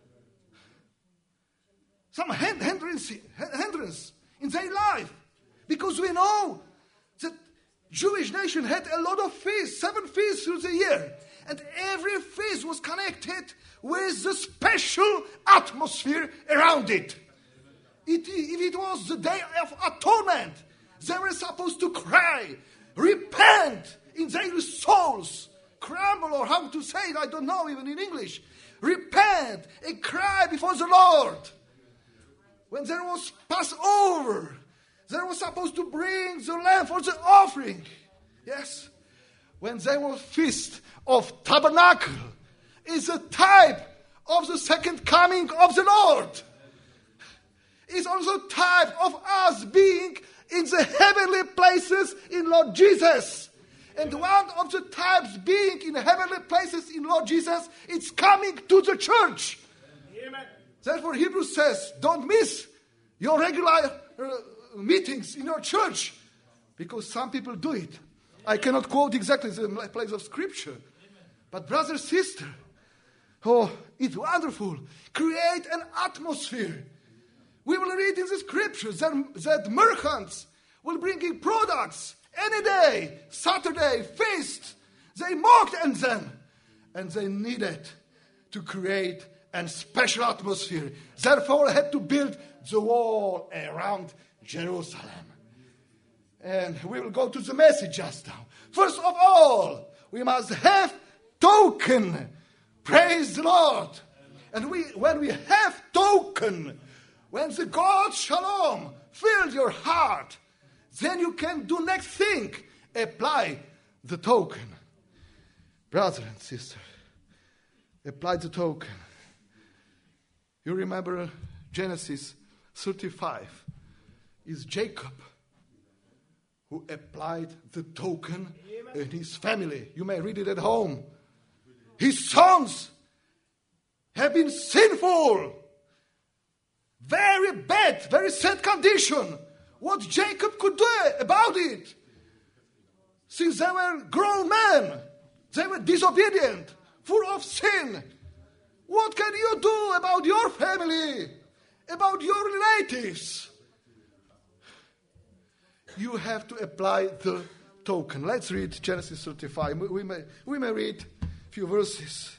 Some hindrance in their life. Because we know that Jewish nation had a lot of feasts, 7 feasts through the year. And every feast was connected with the special atmosphere around it. If it was the Day of Atonement, they were supposed to cry, repent in their souls, crumble, or how to say it, I don't know even in English. Repent and cry before the Lord. When there was Passover, they were supposed to bring the lamb for the offering. Yes. When there was Feast of Tabernacle, is a type of the second coming of the Lord. It's also type of us being in the heavenly places in Lord Jesus. And one of the types being in heavenly places in Lord Jesus, it's coming to the church. Amen. Therefore, Hebrews says, don't miss your regular meetings in your church. Because some people do it. I cannot quote exactly the place of Scripture. But brother, sister, it's wonderful. Create an atmosphere. We will read in the Scriptures that merchants will bring in products any day, Saturday, feast. They mocked at them. And they needed to create a special atmosphere. Therefore, had to build the wall around Jerusalem. And we will go to the message just now. First of all, we must have token. Praise the Lord. And when we have token, when the God Shalom fills your heart, then you can do next thing. Apply the token. Brother and sister, apply the token. You remember Genesis 35. It's Jacob who applied the token in his family. You may read it at home. His sons have been sinful. Very bad, very sad condition. What Jacob could do about it? Since they were grown men, they were disobedient, full of sin. What can you do about your family, about your relatives? You have to apply the token. Let's read Genesis 35. We may read a few verses.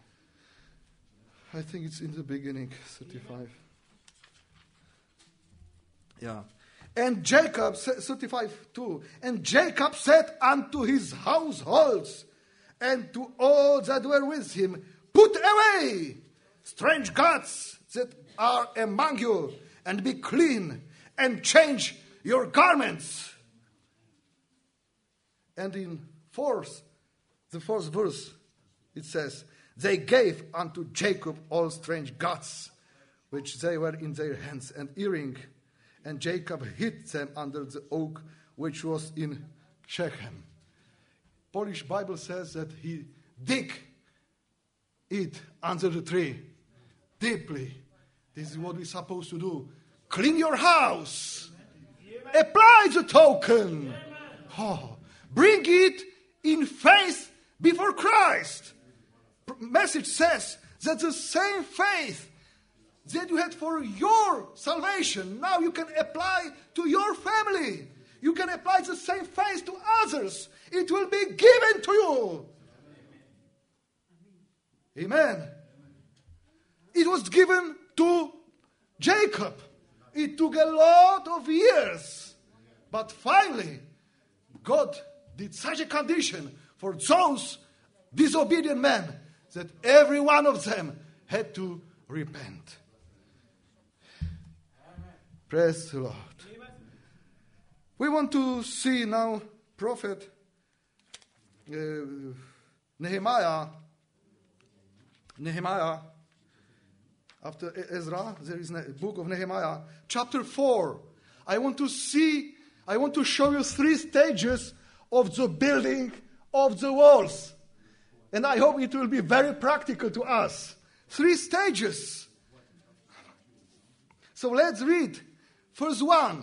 I think it's in the beginning, 35. Yeah. And Jacob, 35:2, and Jacob said unto his households and to all that were with him, put away strange gods that are among you, and be clean, and change your garments. And in the fourth verse, it says, they gave unto Jacob all strange gods, which they were in their hands and earring. And Jacob hid them under the oak which was in Shechem. Polish Bible says that he dig it under the tree deeply. This is what we're supposed to do. Clean your house. Apply the token. Oh, bring it in faith before Christ. Message says that the same faith that you had for your salvation, now you can apply to your family. You can apply the same faith to others. It will be given to you. Amen. It was given to Jacob. It took a lot of years. But finally, God did such a condition for those disobedient men that every one of them had to repent. Praise the Lord. We want to see now prophet Nehemiah. After Ezra, there is a book of Nehemiah, chapter 4. I want to show you 3 stages of the building of the walls. And I hope it will be very practical to us. 3 stages. So let's read. First one.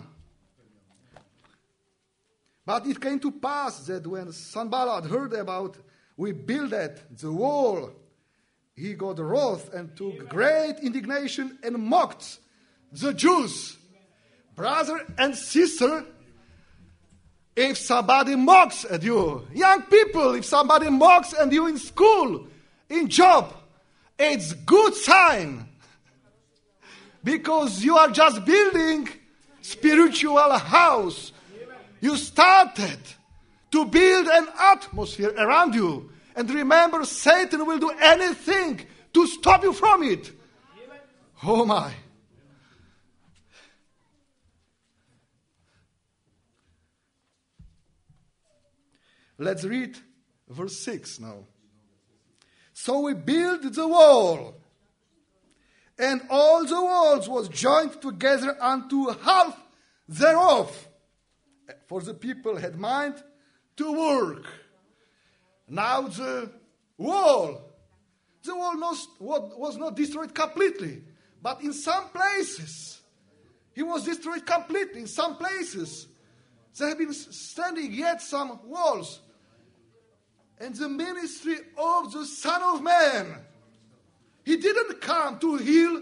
But it came to pass that when Sanballat heard about we builded the wall, he got wroth and took great indignation and mocked the Jews. Brother and sister, if somebody mocks at you, young people, if somebody mocks at you in school, in job, it's good sign. Because you are just building spiritual house. You started to build an atmosphere around you. And remember, Satan will do anything to stop you from it. Oh my. Let's read verse 6 now. So we built the wall, and all the walls was joined together unto half thereof. For the people had mind to work. Now the wall was not destroyed completely. But in some places, it was destroyed completely. In some places, there have been standing yet some walls. And the ministry of the Son of Man, he didn't come to heal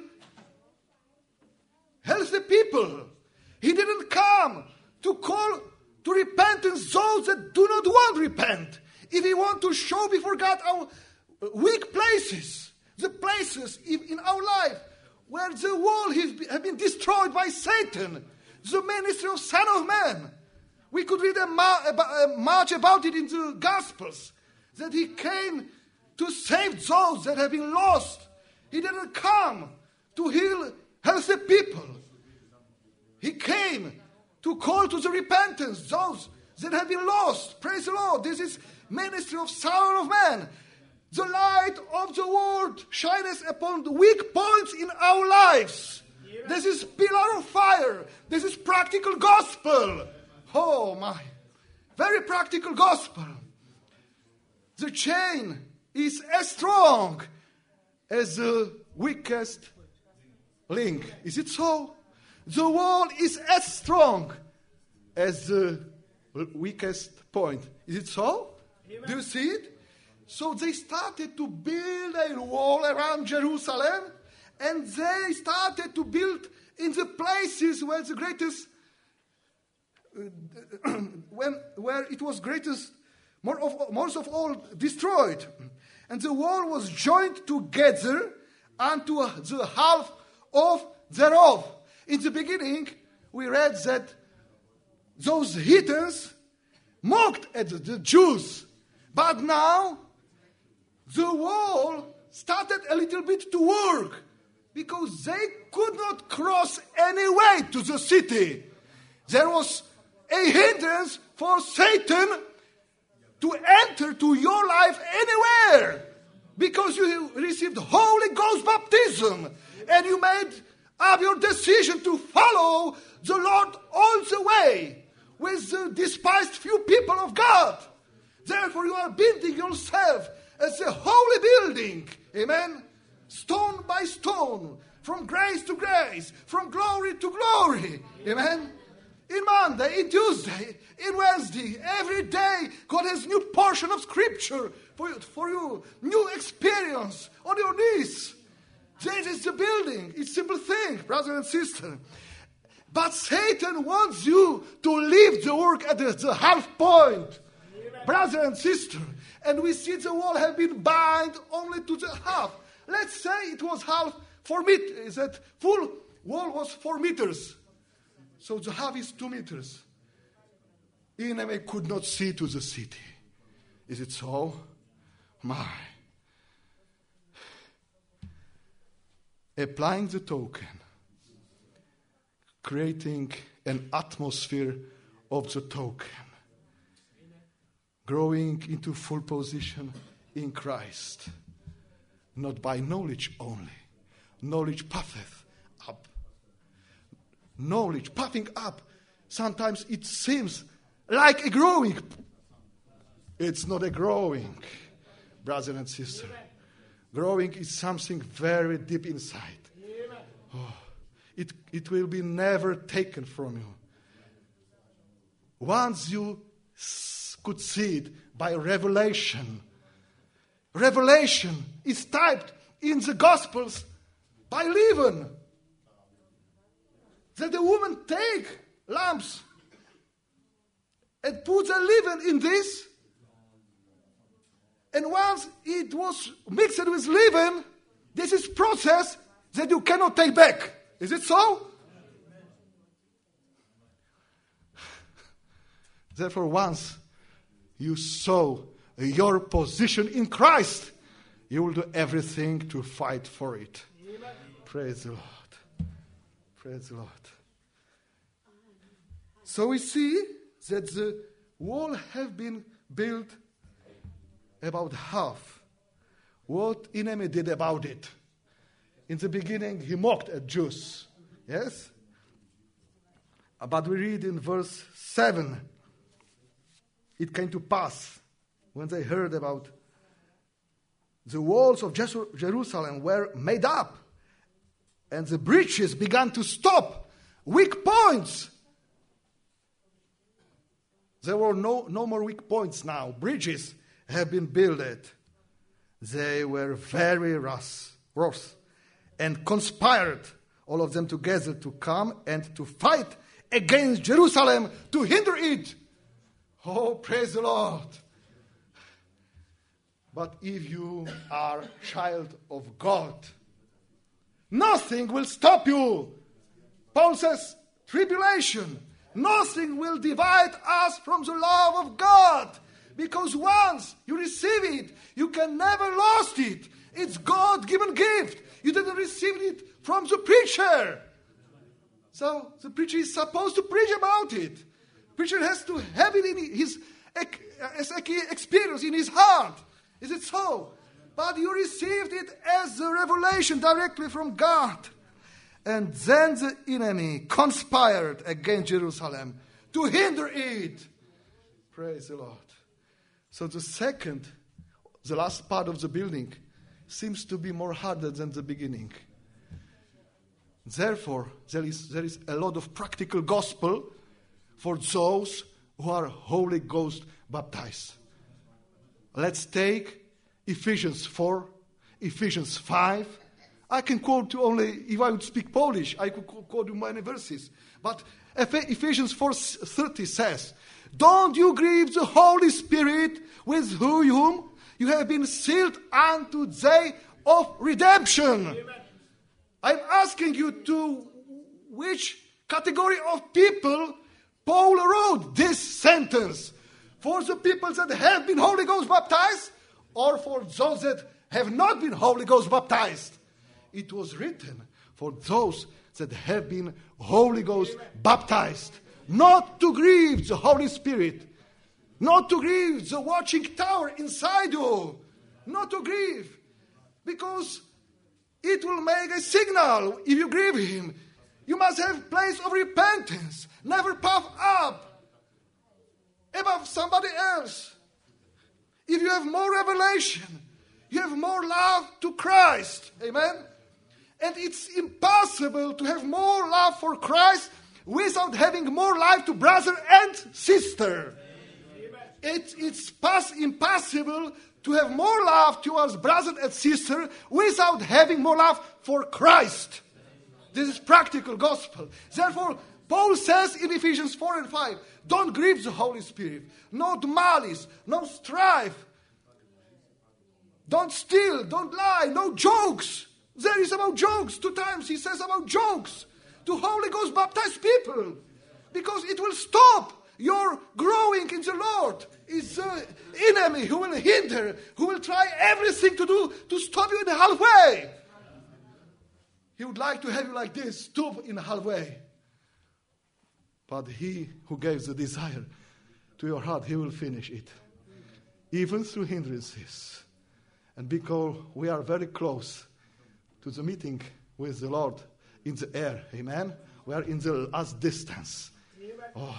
healthy people. He didn't come to call to repentance those that do not want to repent. If we want to show before God our weak places, the places in our life where the wall has been destroyed by Satan, the ministry of Son of Man. We could read much about it in the Gospels, that he came to save those that have been lost. He didn't come to heal healthy people. He came to call to the repentance those that have been lost. Praise the Lord. This is ministry of Son of Man. The light of the world shines upon the weak points in our lives. This is pillar of fire. This is practical gospel. Oh my. Very practical gospel. The chain is as strong as the weakest link. Is it so? The wall is as strong as the weakest point. Is it so? Amen. Do you see it? So they started to build a wall around Jerusalem, and they started to build in the places where the greatest, where it was greatest, most of all destroyed. And the wall was joined together unto the half of thereof. In the beginning, we read that those heathens mocked at the Jews. But now, the wall started a little bit to work because they could not cross any way to the city. There was a hindrance for Satan to enter to your life anywhere because you received Holy Ghost baptism and you made up your decision to follow the Lord all the way with the despised few people of God. Therefore, you are building yourself as a holy building. Amen. Stone by stone, from grace to grace, from glory to glory. Amen. In Monday, in Tuesday, in Wednesday, every day, God has new portion of scripture for you. New experience on your knees. This is the building. It's a simple thing, brother and sister. But Satan wants you to leave the work at the half point. Amen. Brother and sister. And we see the wall have been bound only to the half. Let's say it was half 4 meters. That full wall was 4 meters. So the half is 2 meters. Enemy could not see to the city. Is it so? My. Applying the token, creating an atmosphere of the token, growing into full position in Christ, not by knowledge only. Knowledge puffeth up. Knowledge puffing up, sometimes it seems like a growing. It's not a growing, brother and sister. Growing is something very deep inside. Oh, it will be never taken from you. Once you could see it by revelation. Revelation is typed in the Gospels by leaven. That the woman take lamps and put the leaven in this. And once it was mixed with leaven, this is process that you cannot take back. Is it so? Therefore, once you saw your position in Christ, you will do everything to fight for it. Amen. Praise the Lord. Praise the Lord. So we see that the wall have been built about half. What enemy did about it? In the beginning, he mocked at Jews. Yes? But we read in verse 7, it came to pass when they heard about the walls of Jerusalem were made up and the breaches began to stop. Weak points. There were no more weak points now. Bridges have been built. They were very wroth and conspired, all of them together, to come and to fight against Jerusalem to hinder it. Oh, praise the Lord. But if you are a child of God, nothing will stop you. Paul says, tribulation. Nothing will divide us from the love of God. Because once you receive it, you can never lose it. It's God-given gift. You didn't receive it from the preacher. So the preacher is supposed to preach about it. Preacher has to have it in his experience, in his heart. Is it so? But you received it as a revelation directly from God. And then the enemy conspired against Jerusalem to hinder it. Praise the Lord. So the last part of the building seems to be more harder than the beginning. Therefore, there is a lot of practical gospel for those who are Holy Ghost baptized. Let's take Ephesians 4, Ephesians 5. I can quote you only, if I would speak Polish, I could quote you many verses. But Ephesians 4:30 says, don't you grieve the Holy Spirit with whom you have been sealed unto the day of redemption. Amen. I'm asking you to which category of people Paul wrote this sentence. For the people that have been Holy Ghost baptized, or for those that have not been Holy Ghost baptized? It was written for those that have been Holy Ghost baptized. Not to grieve the Holy Spirit. Not to grieve the watching tower inside you. Not to grieve. Because it will make a signal if you grieve Him. You must have place of repentance. Never puff up above somebody else. If you have more revelation, you have more love to Christ. Amen? And it's impossible to have more love for Christ without having more love to brother and sister. It's impossible to have more love towards brother and sister without having more love for Christ. This is practical gospel. Therefore, Paul says in Ephesians 4 and 5, don't grieve the Holy Spirit. No malice, no strife. Don't steal, don't lie, no jokes. There is about jokes. 2 times he says about jokes to Holy Ghost baptized people. Because it will stop your growing in the Lord. It's the enemy who will hinder, who will try everything to do to stop you in the halfway. He would like to have you like this, stop in the halfway. But He who gave the desire to your heart, He will finish it. Even through hindrances. And because we are very close to the meeting with the Lord in the air. Amen? We are in the last distance. Oh.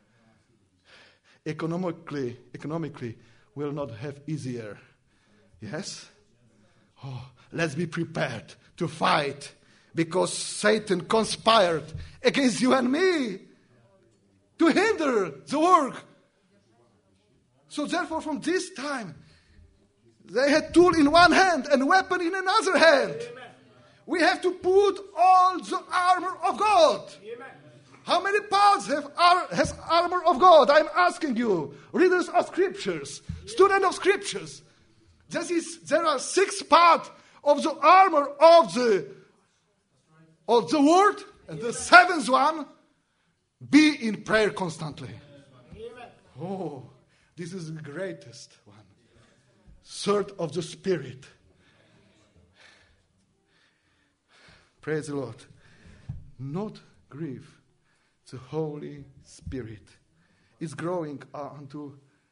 Economically, we will not have easier. Yes? Oh, let's be prepared to fight because Satan conspired against you and me to hinder the work. So therefore, from this time, they had tool in one hand and weapon in another hand. Amen. We have to put all the armor of God. Amen. How many parts has armor of God? I'm asking you, readers of scriptures, student of scriptures. There are 6 parts of the armor of the word, and the 7th one, be in prayer constantly. Amen. Oh, this is the greatest one. Sword of the Spirit. Praise the Lord. Not grieve the Holy Spirit. Is growing unto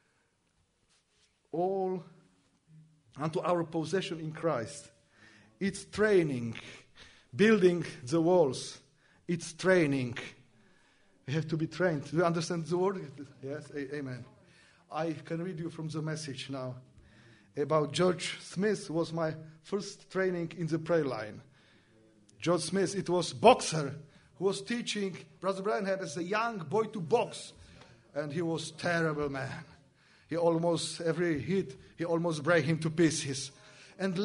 our possession in Christ. It's training, building the walls. It's training. We have to be trained. Do you understand the word? Yes, amen. I can read you from the message now. About George Smith was my first training in the prayer line. George Smith, it was boxer who was teaching Brother Brian had as a young boy to box. And he was terrible man. He almost, every hit, he almost break him to pieces. And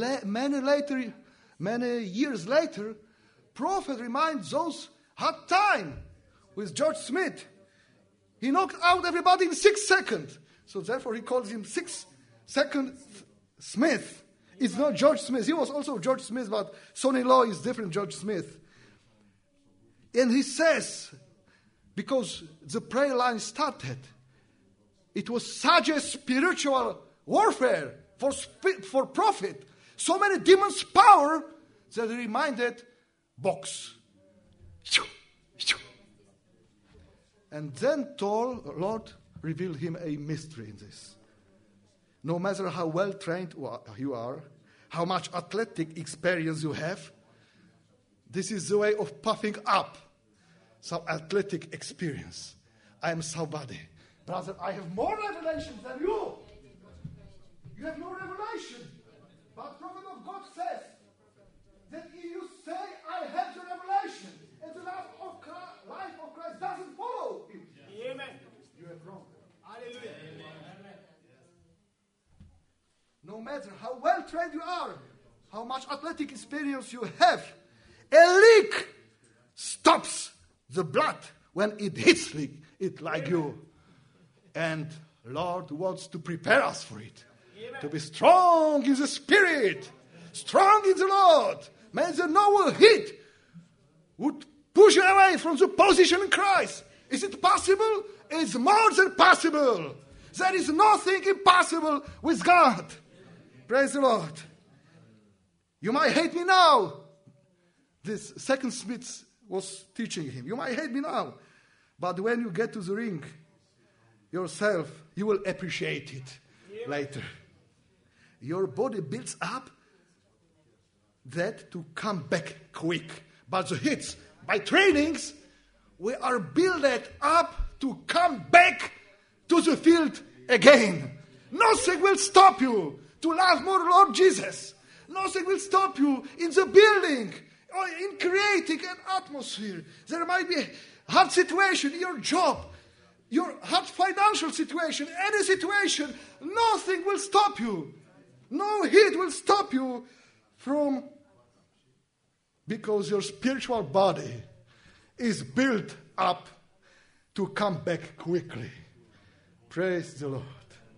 many years later, prophet reminds those hard time with George Smith. He knocked out everybody in 6 seconds. So therefore he calls him 6-second Smith. It's not George Smith. He was also George Smith, but son-in-law is different George Smith. And he says, because the prayer line started, it was such a spiritual warfare for prophet. So many demons' power the reminded box. And then Lord revealed him a mystery in this. No matter how well trained you are, how much athletic experience you have, this is the way of puffing up some athletic experience. I am somebody. Brother, I have more revelation than you. You have no revelation. But prophet of God says that if you say, I have the revelation, and the life of Christ doesn't follow it, Amen. you have wrong. Hallelujah. No matter how well trained you are, how much athletic experience you have, a leak stops the blood when it hits it like you. And Lord wants to prepare us for it. Amen. To be strong in the Spirit, strong in the Lord. May the novel hit would push you away from the position in Christ. Is it possible? It's more than possible. There is nothing impossible with God. Praise the Lord. You might hate me now. This second Smith was teaching him. You might hate me now. But when you get to the ring yourself, you will appreciate it later. Your body builds up that to come back quick. But the hits, by trainings, we are built up to come back to the field again. Nothing will stop you to love more Lord Jesus. Nothing will stop you in the building or in creating an atmosphere. There might be a hard situation in your job, your hard financial situation, any situation. Nothing will stop you. No heat will stop you from, because your spiritual body is built up to come back quickly. Praise the Lord.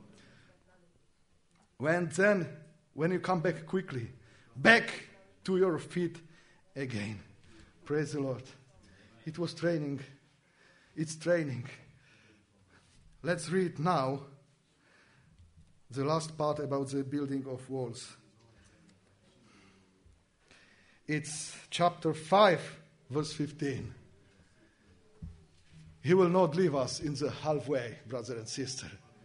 When you come back quickly, back to your feet again. Praise the Lord. It was training. It's training. Let's read now the last part about the building of walls. It's chapter 5, verse 15. He will not leave us in the halfway, brother and sister.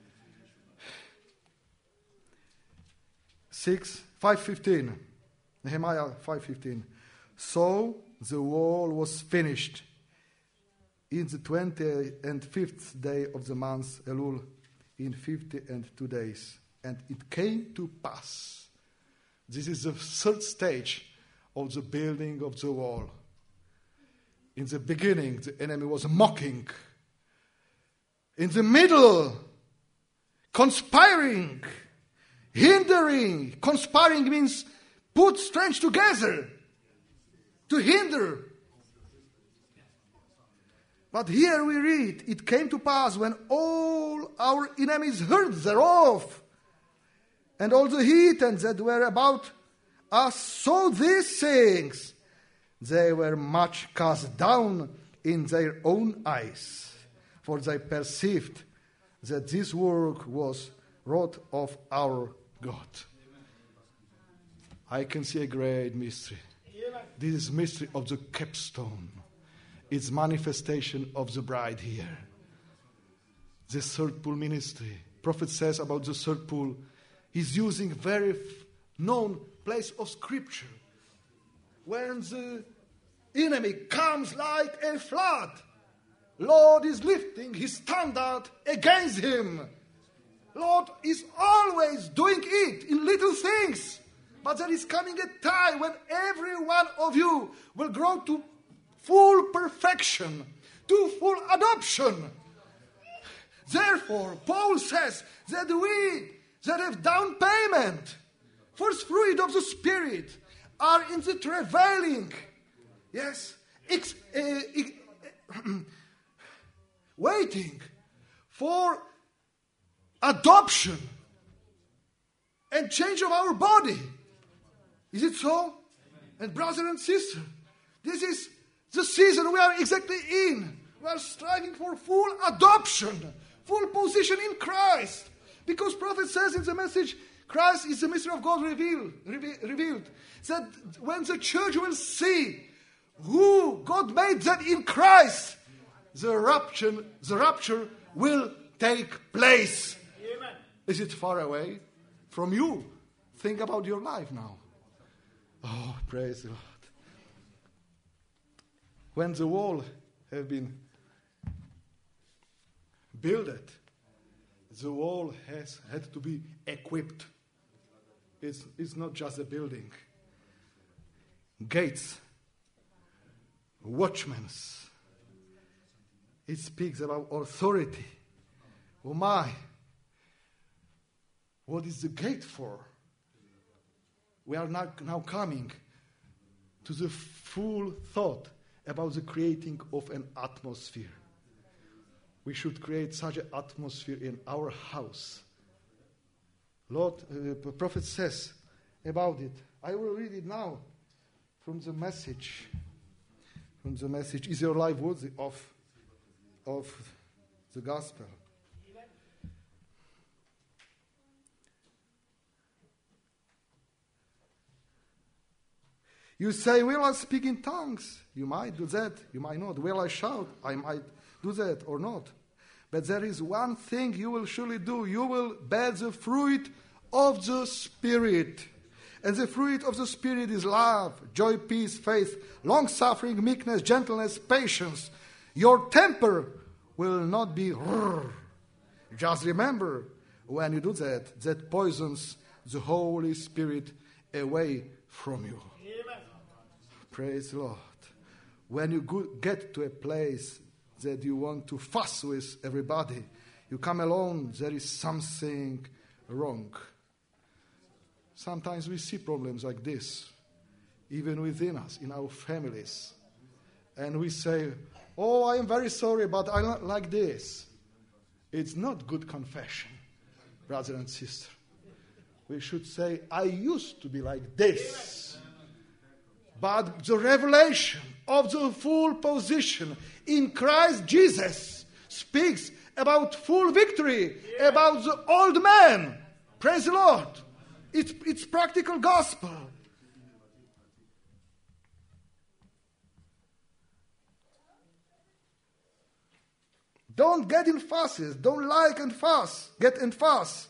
5:15. Nehemiah 5:15. So the wall was finished in the 25th day of the month Elul, in 52 days. And it came to pass. This is the third stage of the building of the wall. In the beginning, the enemy was mocking. In the middle, conspiring, hindering. Conspiring means put strength together to hinder. But here we read, it came to pass when all our enemies heard thereof, and all the heathens that were about us saw these things, they were much cast down in their own eyes, for they perceived that this work was wrought of our God. I can see a great mystery. This is mystery of the capstone. It's manifestation of the bride here. The third pool ministry. Prophet says about the third pool, he's using very known place of scripture. When the enemy comes like a flood, Lord is lifting his standard against him. Lord is always doing it in little things. But there is coming a time when every one of you will grow to full perfection, to full adoption. Therefore, Paul says that we that have down payment, first fruit of the Spirit, are in the travailing, waiting for adoption and change of our body. Is it so? And brother and sister, this is the season we are exactly in. We are striving for full adoption, full position in Christ. Because prophet says in the message, Christ is the mystery of God revealed. That when the church will see who God made them in Christ, the rapture will take place. Amen. Is it far away from you? Think about your life now. Oh, praise the Lord. When the wall have been built, the wall had to be equipped. It's not just a building. Gates, watchmen. It speaks about authority. Oh my, what is the gate for? We are now coming to the full thought about the creating of an atmosphere. We should create such an atmosphere in our house. Lord, the prophet says about it. I will read it now from the message. From the message, is your life worthy of the gospel? You say, will I speak in tongues? You might do that, you might not. Will I shout? I might do that or not. But there is one thing you will surely do. You will bear the fruit of the Spirit. And the fruit of the Spirit is love, joy, peace, faith, long-suffering, meekness, gentleness, patience. Your temper will not be rrr. Just remember, when you do that, that poisons the Holy Spirit away from you. Praise the Lord. When you get to a place that you want to fuss with everybody, you come alone, there is something wrong. Sometimes we see problems like this, even within us, in our families. And we say, oh, I am very sorry, but I'm not like this. It's not good confession, brother and sister. We should say, I used to be like this. But the revelation of the full position in Christ Jesus speaks about full victory, about the old man. Praise the Lord. It's practical gospel. Don't get in fusses. Don't like and fuss. Get in fuss.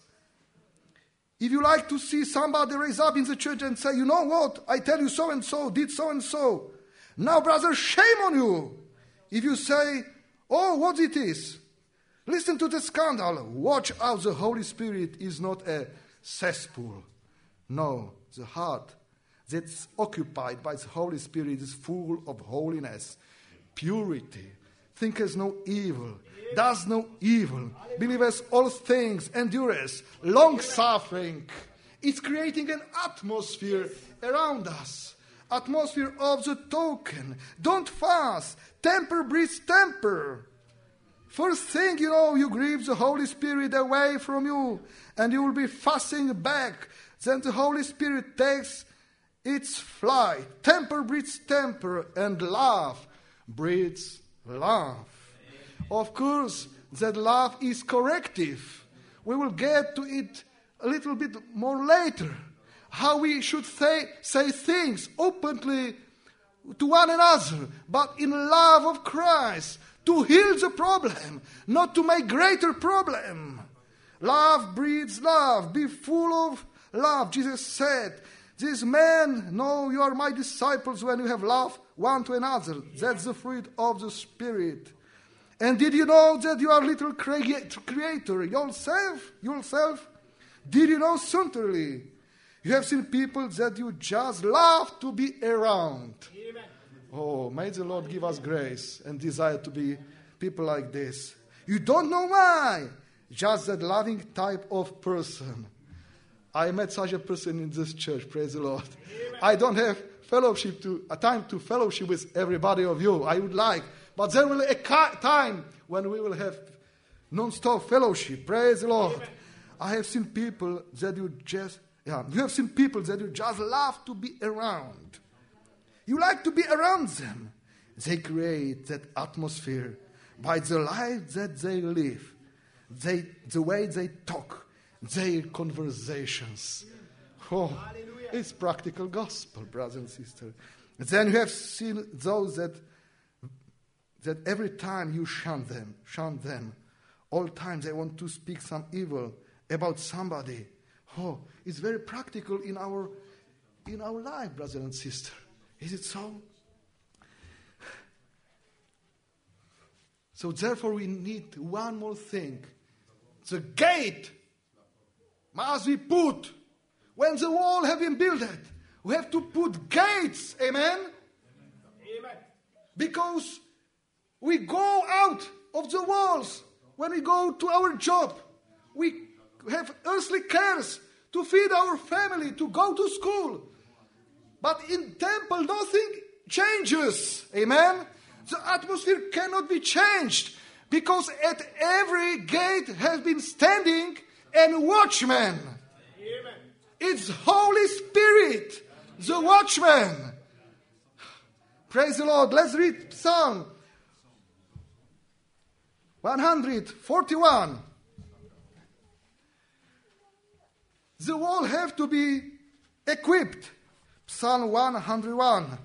If you like to see somebody raise up in the church and say, you know what, I tell you so-and-so did so-and-so. Now, brother, shame on you. If you say, oh, what it is? Listen to the scandal. Watch out, the Holy Spirit is not a cesspool. No, the heart that's occupied by the Holy Spirit is full of holiness, purity, thinketh no evil, does no evil, believeth all things, endureth, long-suffering. It's creating an atmosphere around us, atmosphere of the token. Don't fuss. Temper breeds temper. First thing, you grieve the Holy Spirit away from you, and you will be fussing back. Then the Holy Spirit takes its flight. Temper breeds temper, and love breeds love. Of course, that love is corrective. We will get to it a little bit more later. How we should say things openly to one another, but in love of Christ, to heal the problem, not to make greater problem. Love breeds love. Be full of love. Jesus said, these men know you are my disciples when you have love one to another. That's the fruit of the Spirit. And did you know that you are little creator yourself? Did you know certainly? You have seen people that you just love to be around. Amen. Oh, may the Lord give us grace and desire to be people like this. You don't know why. Just that loving type of person. I met such a person in this church, praise the Lord. Amen. I don't have time to fellowship with everybody of you. I would like. But there will be a time when we will have non-stop fellowship. Praise the Lord. Amen. I have seen people that you have seen people that you just love to be around. You like to be around them. They create that atmosphere by the life that they live, the way they talk, their conversations. Oh, it's practical gospel, brothers and sisters. Then you have seen those that every time you shun them, all times they want to speak some evil about somebody. Oh, it's very practical in our life, brothers and sisters. Is it so? So therefore we need one more thing. The gate must be put. When the wall has been built, we have to put gates. Amen? Amen. Because we go out of the walls when we go to our job. We have earthly cares to feed our family, to go to school. But in temple, nothing changes. Amen? The atmosphere cannot be changed because at every gate has been standing a watchman. Amen. It's Holy Spirit, the watchman. Praise the Lord. Let's read Psalm 141. The wall have to be equipped. Psalm 141.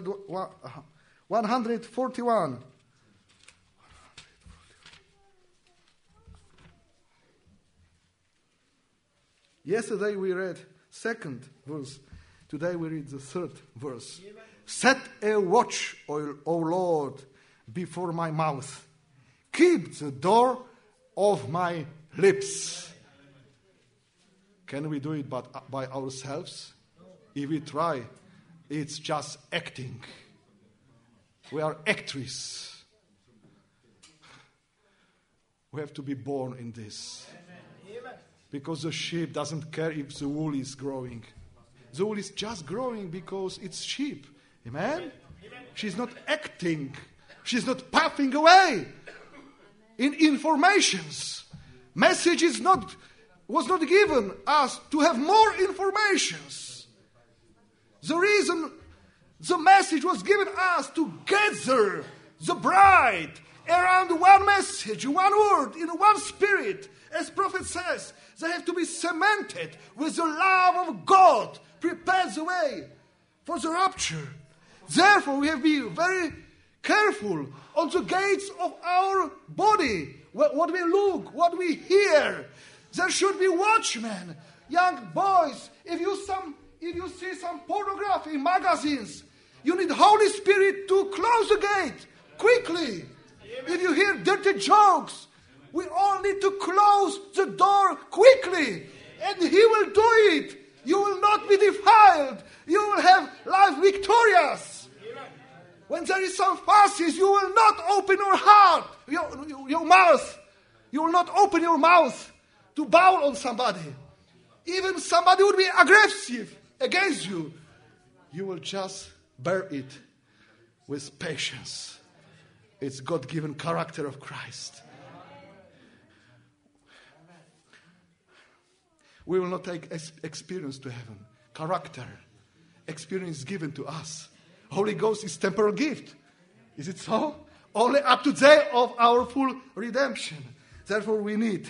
Yesterday we read second verse. Today we read the third verse. Amen. Set a watch, O Lord, before my mouth. Keep the door of my lips. Can we do it by ourselves? If we try, it's just acting. We are actresses. We have to be born in this. Amen. Because the sheep doesn't care if the wool is growing. The wool is just growing because it's sheep. Amen? Amen. She's not acting. She's not puffing away in informations. Message was not given us to have more informations. The reason the message was given us to gather the bride around one message, one word, in one spirit. As prophet says, they have to be cemented with the love of God, prepare the way for the rapture. Therefore, we have to be very careful on the gates of our body, what we look, what we hear. There should be watchmen, young boys. If you see some pornography in magazines, you need Holy Spirit to close the gate quickly. If you hear dirty jokes, we all need to close the door quickly. And He will do it. You will not be defiled. You will have life victorious. When there is some fasces, you will not open your heart, your mouth. You will not open your mouth to bow on somebody. Even somebody would be aggressive against you. You will just bear it with patience. It's God-given character of Christ. We will not take experience to heaven. Character. Experience is given to us. Holy Ghost is temporal gift. Is it so? Only up to the day of our full redemption. Therefore we need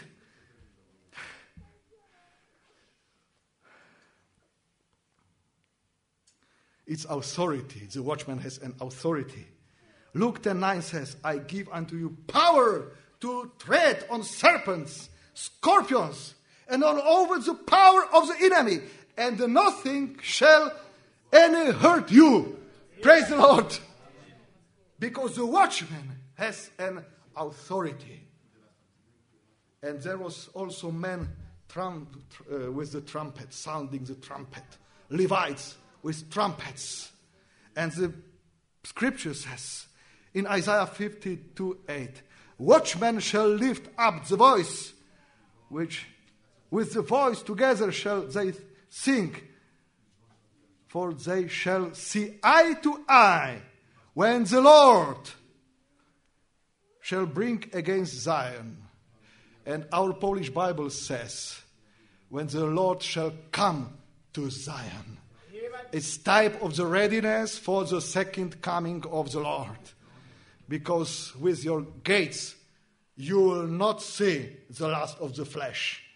its authority. The watchman has an authority. Luke 10:9 says, I give unto you power to tread on serpents, scorpions, and on over the power of the enemy, and nothing shall any hurt you. Praise the Lord. Because the watchman has an authority. And there was also men with the trumpet, sounding the trumpet. Levites with trumpets. And the scripture says in Isaiah 52:8, watchmen shall lift up the voice, which with the voice together shall they sing, for they shall see eye to eye when the Lord shall bring against Zion. And our Polish Bible says, when the Lord shall come to Zion. It's type of the readiness for the second coming of the Lord. Because with your gates, you will not see the lust of the flesh.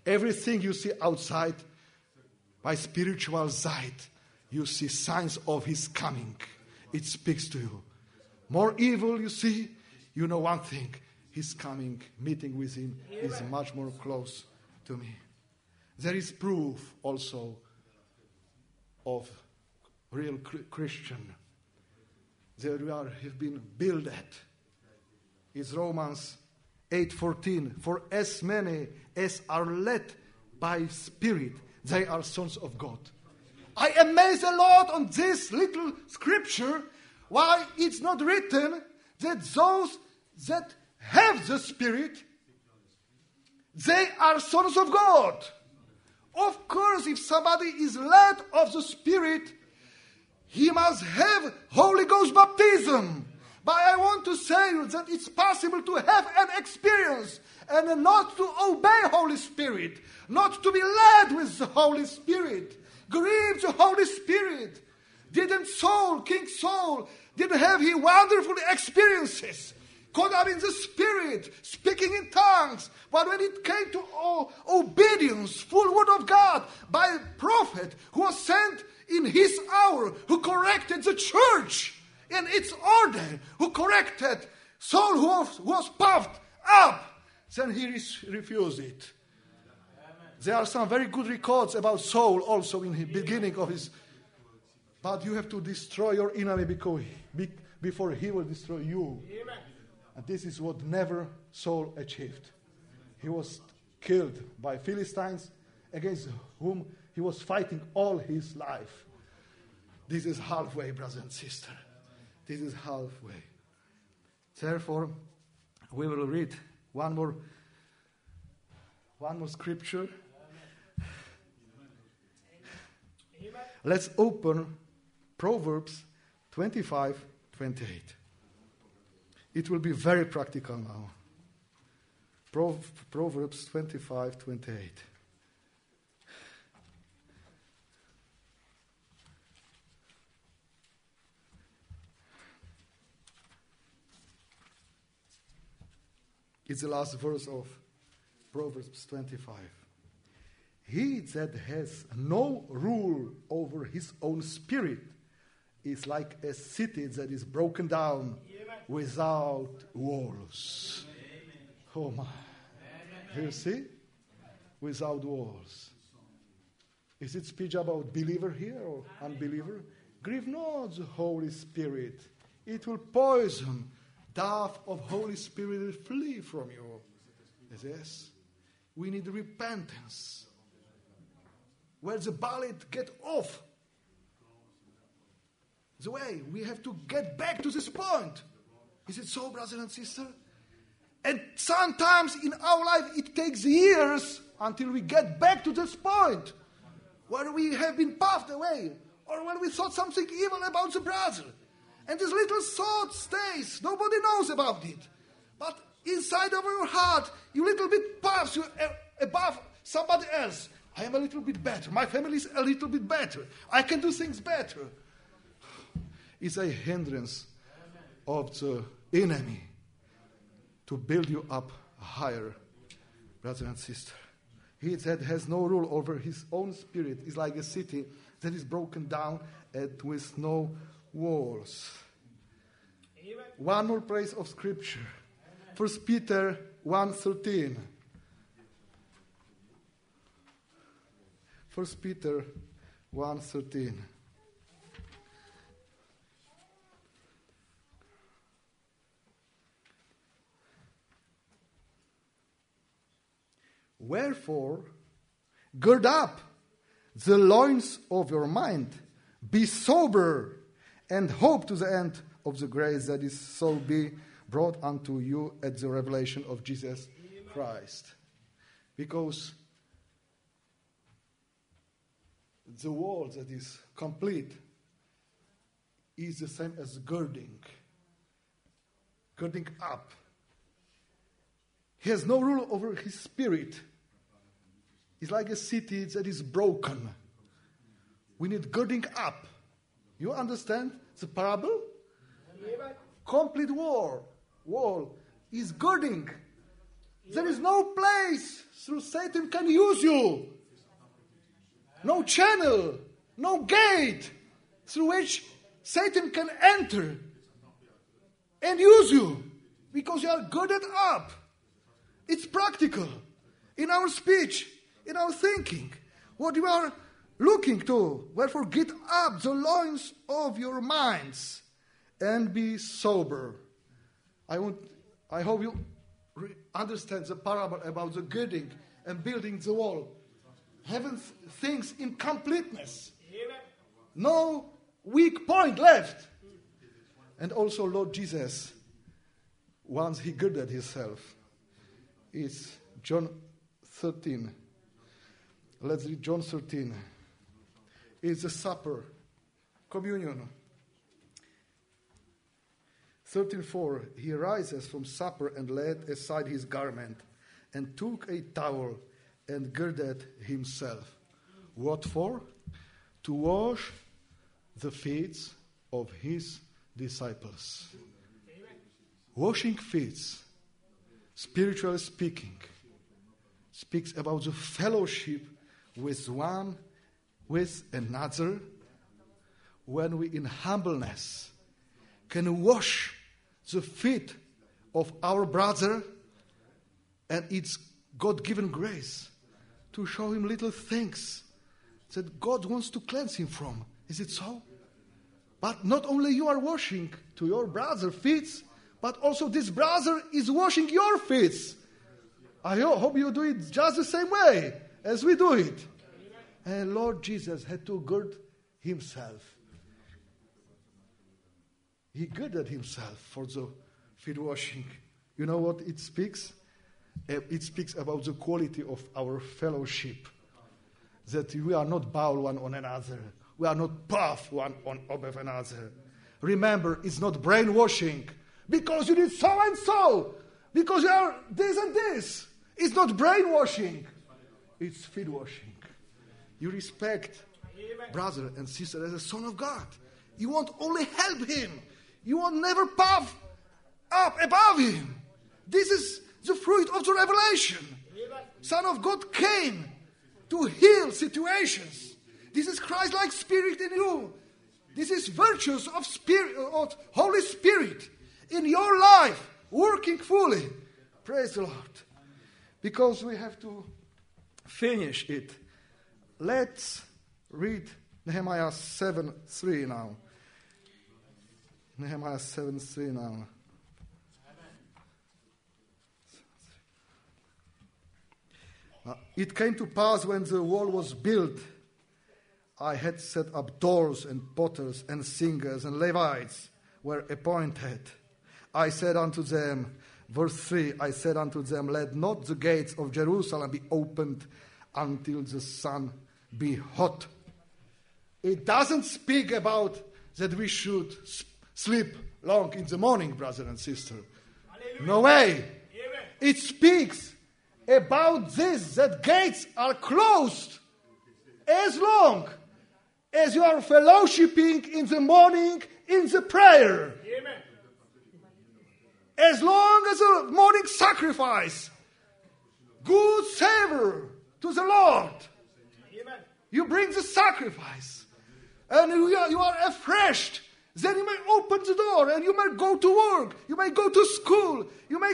Everything you see outside, by spiritual sight, you see signs of his coming. It speaks to you. More evil you see, you know one thing. He's coming, meeting with him is much more close to me. There is proof also of real Christian. There have been builded. It's Romans 8:14. For as many as are led by Spirit, they are sons of God. I amaze a lot on this little scripture, why it's not written that those that have the Spirit, they are sons of God. Of course, if somebody is led of the Spirit, he must have Holy Ghost baptism. But I want to say that it's possible to have an experience and not to obey Holy Spirit, not to be led with the Holy Spirit, grieve the Holy Spirit. Didn't King Saul, didn't have he wonderful experiences? Caught up in the Spirit, speaking in tongues. But when it came to obedience, full word of God, by a prophet who was sent in his hour, who corrected the church in its order, who corrected Saul who was puffed up, then he refused it. There are some very good records about Saul also in the beginning of his. But you have to destroy your enemy before he will destroy you. Amen. And this is what never Saul achieved. He was killed by Philistines against whom he was fighting all his life. This is halfway, brothers and sisters. This is halfway. Therefore, we will read one more scripture. Let's open Proverbs 25:28. It will be very practical now. Proverbs 25:28. It's the last verse of Proverbs 25. He that has no rule over his own spirit is like a city that is broken down without walls. Oh my. Do you see? Without walls. Is it speech about believer here or unbeliever? Grieve not the Holy Spirit. It will poison. Dove of Holy Spirit will flee from you. Yes. We need repentance. Where the ballot get off the way, we have to get back to this point. Is it so, brothers and sisters? And sometimes in our life it takes years until we get back to this point where we have been puffed away, or when we thought something evil about the brother. And this little thought stays. Nobody knows about it. But inside of your heart, you little bit puffs you above somebody else. I am a little bit better. My family is a little bit better. I can do things better. It's a hindrance of the enemy to build you up higher, brothers and sisters. He that has no rule over his own spirit is like a city that is broken down and with no walls. Amen. One more place of scripture. 1 Peter 1:13. 1 Peter 1:13. Wherefore, gird up the loins of your mind, be sober, and hope to the end of the grace that is so be brought unto you at the revelation of Jesus Christ. Because the wall that is complete is the same as girding up. He has no rule over his spirit. It's like a city that is broken. We need girding up. You understand the parable? Complete wall is girding. There is no place through Satan can use you. No channel, no gate through which Satan can enter and use you because you are good at up. It's practical in our speech, in our thinking, what you are looking to. Wherefore, get up the loins of your minds and be sober. I hope you understand the parable about the girding and building the wall. Having things in completeness. No weak point left. And also Lord Jesus, once he girded himself, is John 13. Let's read John 13. It's the supper, communion. 13:4. He rises from supper and laid aside his garment and took a towel and girded himself. What for? To wash the feet of his disciples. Washing feet, spiritually speaking, speaks about the fellowship with one, with another, when we in humbleness can wash the feet of our brother, and it's God-given grace to show him little things that God wants to cleanse him from. Is it so? But not only you are washing to your brother's feet, but also this brother is washing your feet. I hope you do it just the same way as we do it. And Lord Jesus had to gird himself. He girded himself for the feet washing. You know what it speaks? It speaks about the quality of our fellowship. That we are not bound one on another. We are not puffed one on above another. Remember, it's not brainwashing. Because you did so and so. Because you are this and this. It's not brainwashing. It's feet washing. You respect brother and sister as a son of God. You want only help him. You want never puff up above him. This is the fruit of the revelation. Son of God came to heal situations. This is Christ-like spirit in you. This is virtues of spirit, of Holy Spirit in your life, working fully. Praise the Lord. Because we have to finish it. Let's read Nehemiah 7:3 now. Nehemiah 7:3 now. It came to pass when the wall was built, I had set up doors and potters and singers and Levites were appointed. I said unto them, verse 3, I said unto them, let not the gates of Jerusalem be opened until the sun be hot. It doesn't speak about that we should sleep long in the morning, brother and sister. Hallelujah. No way. Amen. It speaks about this, that gates are closed as long as you are fellowshipping in the morning in the prayer. Amen. As long as the morning sacrifice, good savor to the Lord. Amen. You bring the sacrifice and you are refreshed. Then you may open the door and you may go to work. You may go to school. You may,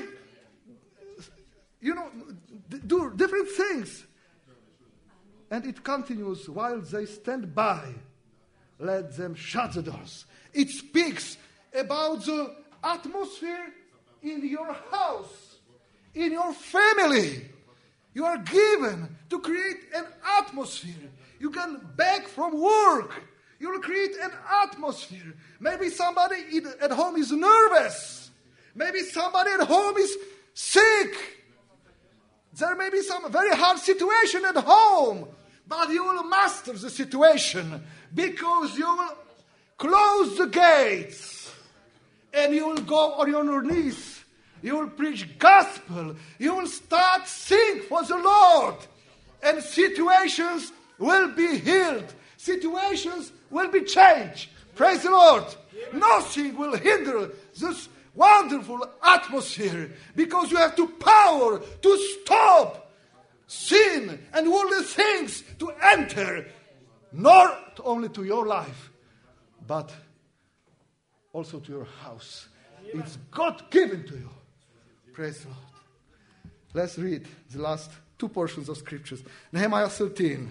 do different things. And it continues, while they stand by, let them shut the doors. It speaks about the atmosphere in your house, in your family. You are given to create an atmosphere. You can beg from work. You will create an atmosphere. Maybe somebody at home is nervous. Maybe somebody at home is sick. There may be some very hard situation at home. But you will master the situation because you will close the gates and you will go on your knees. You will preach gospel. You will start sing for the Lord. And situations will be healed. Situations will be changed. Praise the Lord. Nothing will hinder this wonderful atmosphere because you have the power to stop sin and worldly things to enter not only to your life but also to your house. It's God given to you. Praise the Lord. Let's read the last two portions of scriptures. Nehemiah 13.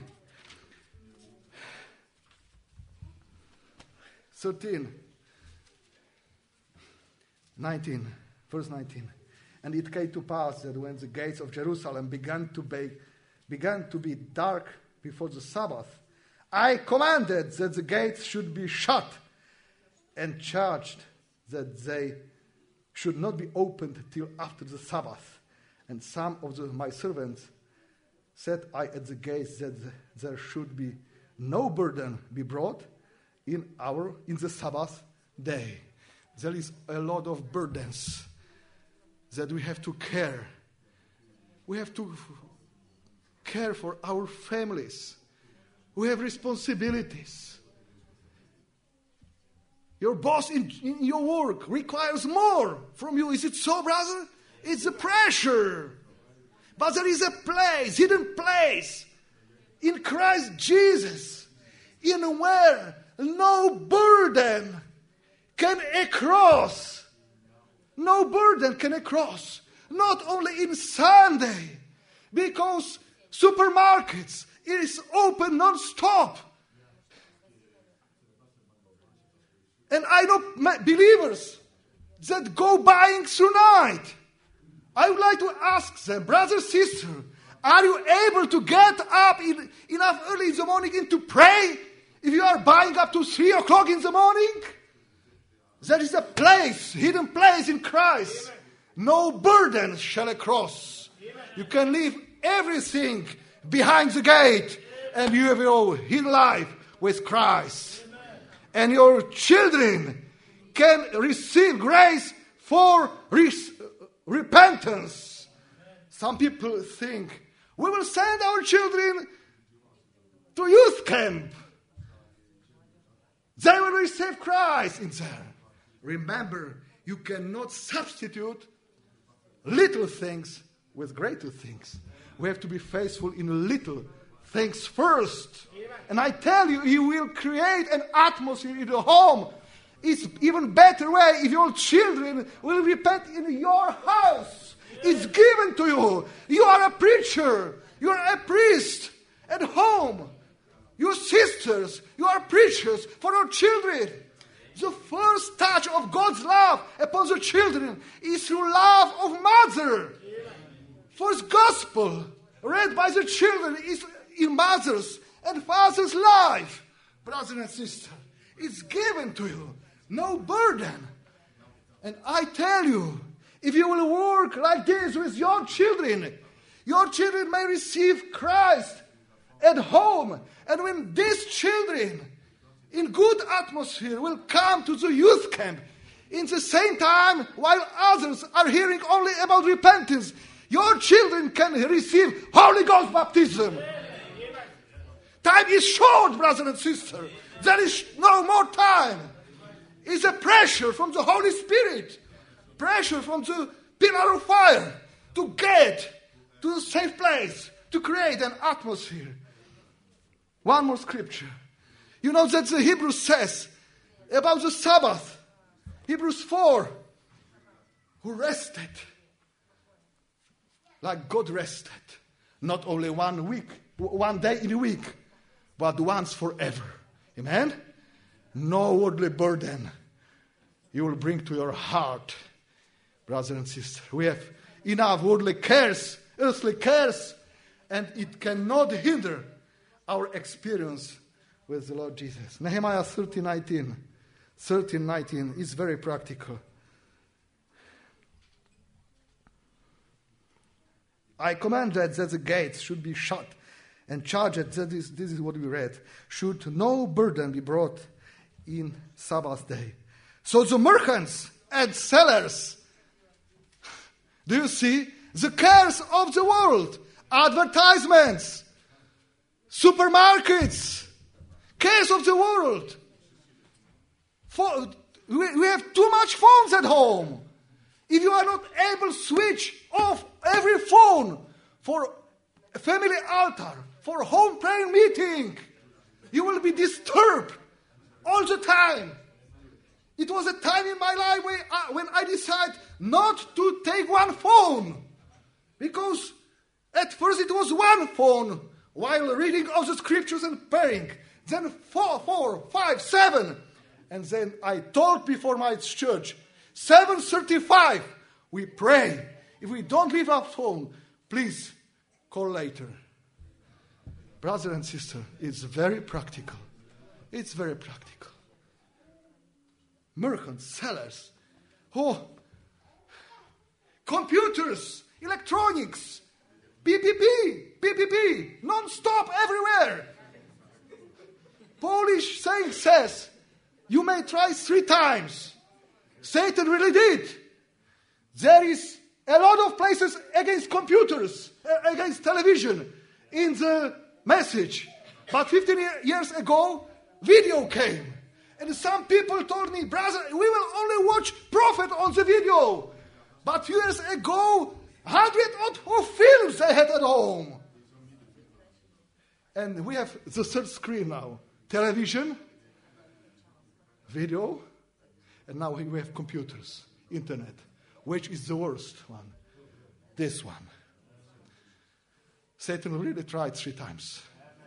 19, verse 19. And it came to pass that when the gates of Jerusalem began to be dark before the Sabbath, I commanded that the gates should be shut and charged that they should not be opened till after the Sabbath. And some of my servants set I at the gates that there should be no burden be brought in the Sabbath day. There is a lot of burdens that we have to care. We have to care for our families. We have responsibilities. Your boss in your work requires more from you. Is it so, brother? It's a pressure. But there is a place, hidden place, in Christ Jesus, in where no burden can cross. No burden can cross. Not only in Sunday, because supermarkets is open non-stop. And I know believers that go buying through night. I would like to ask them, brother, sister, are you able to get up enough early in the morning and to pray if you are buying up to 3 o'clock in the morning? There is a place, hidden place in Christ. Amen. No burden shall cross. Amen. You can leave everything behind the gate, and you have your hidden life with Christ. Amen. And your children can receive grace for repentance. Amen. Some people think, we will send our children to youth camp. They will receive Christ in there. Remember, you cannot substitute little things with greater things. We have to be faithful in little things first. Amen. And I tell you, you will create an atmosphere in the home. It's even better way if your children will repent in your house. Amen. It's given to you. You are a preacher. You are a priest at home. Your sisters, you are preachers for your children. The first touch of God's love upon the children is through love of mother. First gospel read by the children is in mother's and father's life. Brother and sister, it's given to you. No burden. And I tell you, if you will work like this with your children may receive Christ at home. And when these children in good atmosphere will come to the youth camp in the same time while others are hearing only about repentance, your children can receive Holy Ghost baptism. Time is short, brother and sister. There is no more time. It's a pressure from the Holy Spirit, pressure from the pillar of fire to get to the safe place, to create an atmosphere. One more scripture. You know that the Hebrews says about the Sabbath, Hebrews 4, who rested like God rested. Not only 1 day in a week, but once forever. Amen? No worldly burden you will bring to your heart, brother and sister. We have enough worldly cares, earthly cares, and it cannot hinder our experience with the Lord Jesus. Nehemiah 13:19 is very practical. I commanded that the gates should be shut and charged, that this is what we read, should no burden be brought in Sabbath day. So the merchants and sellers, do you see? The cares of the world, advertisements, supermarkets, cares of the world. We have too much phones at home. If you are not able to switch off every phone for a family altar, for home prayer meeting, you will be disturbed all the time. It was a time in my life when I decided not to take one phone. Because at first it was one phone while reading all the scriptures and praying. Then 4, 5, 7. And then I told before my church, 7:35, we pray. If we don't leave our phone, please call later. Brother and sister, it's very practical. It's very practical. Merchants, sellers, computers, electronics, PPP, non-stop everywhere. Polish saying says, you may try 3 times. Satan really did. There is a lot of places against computers, against television in the message. But 15 years ago, video came. And some people told me, brother, we will only watch prophet on the video. But years ago, 100 of films they had at home. And we have the third screen now. Television, video, and now we have computers, internet. Which is the worst one? This one. Satan really tried 3 times.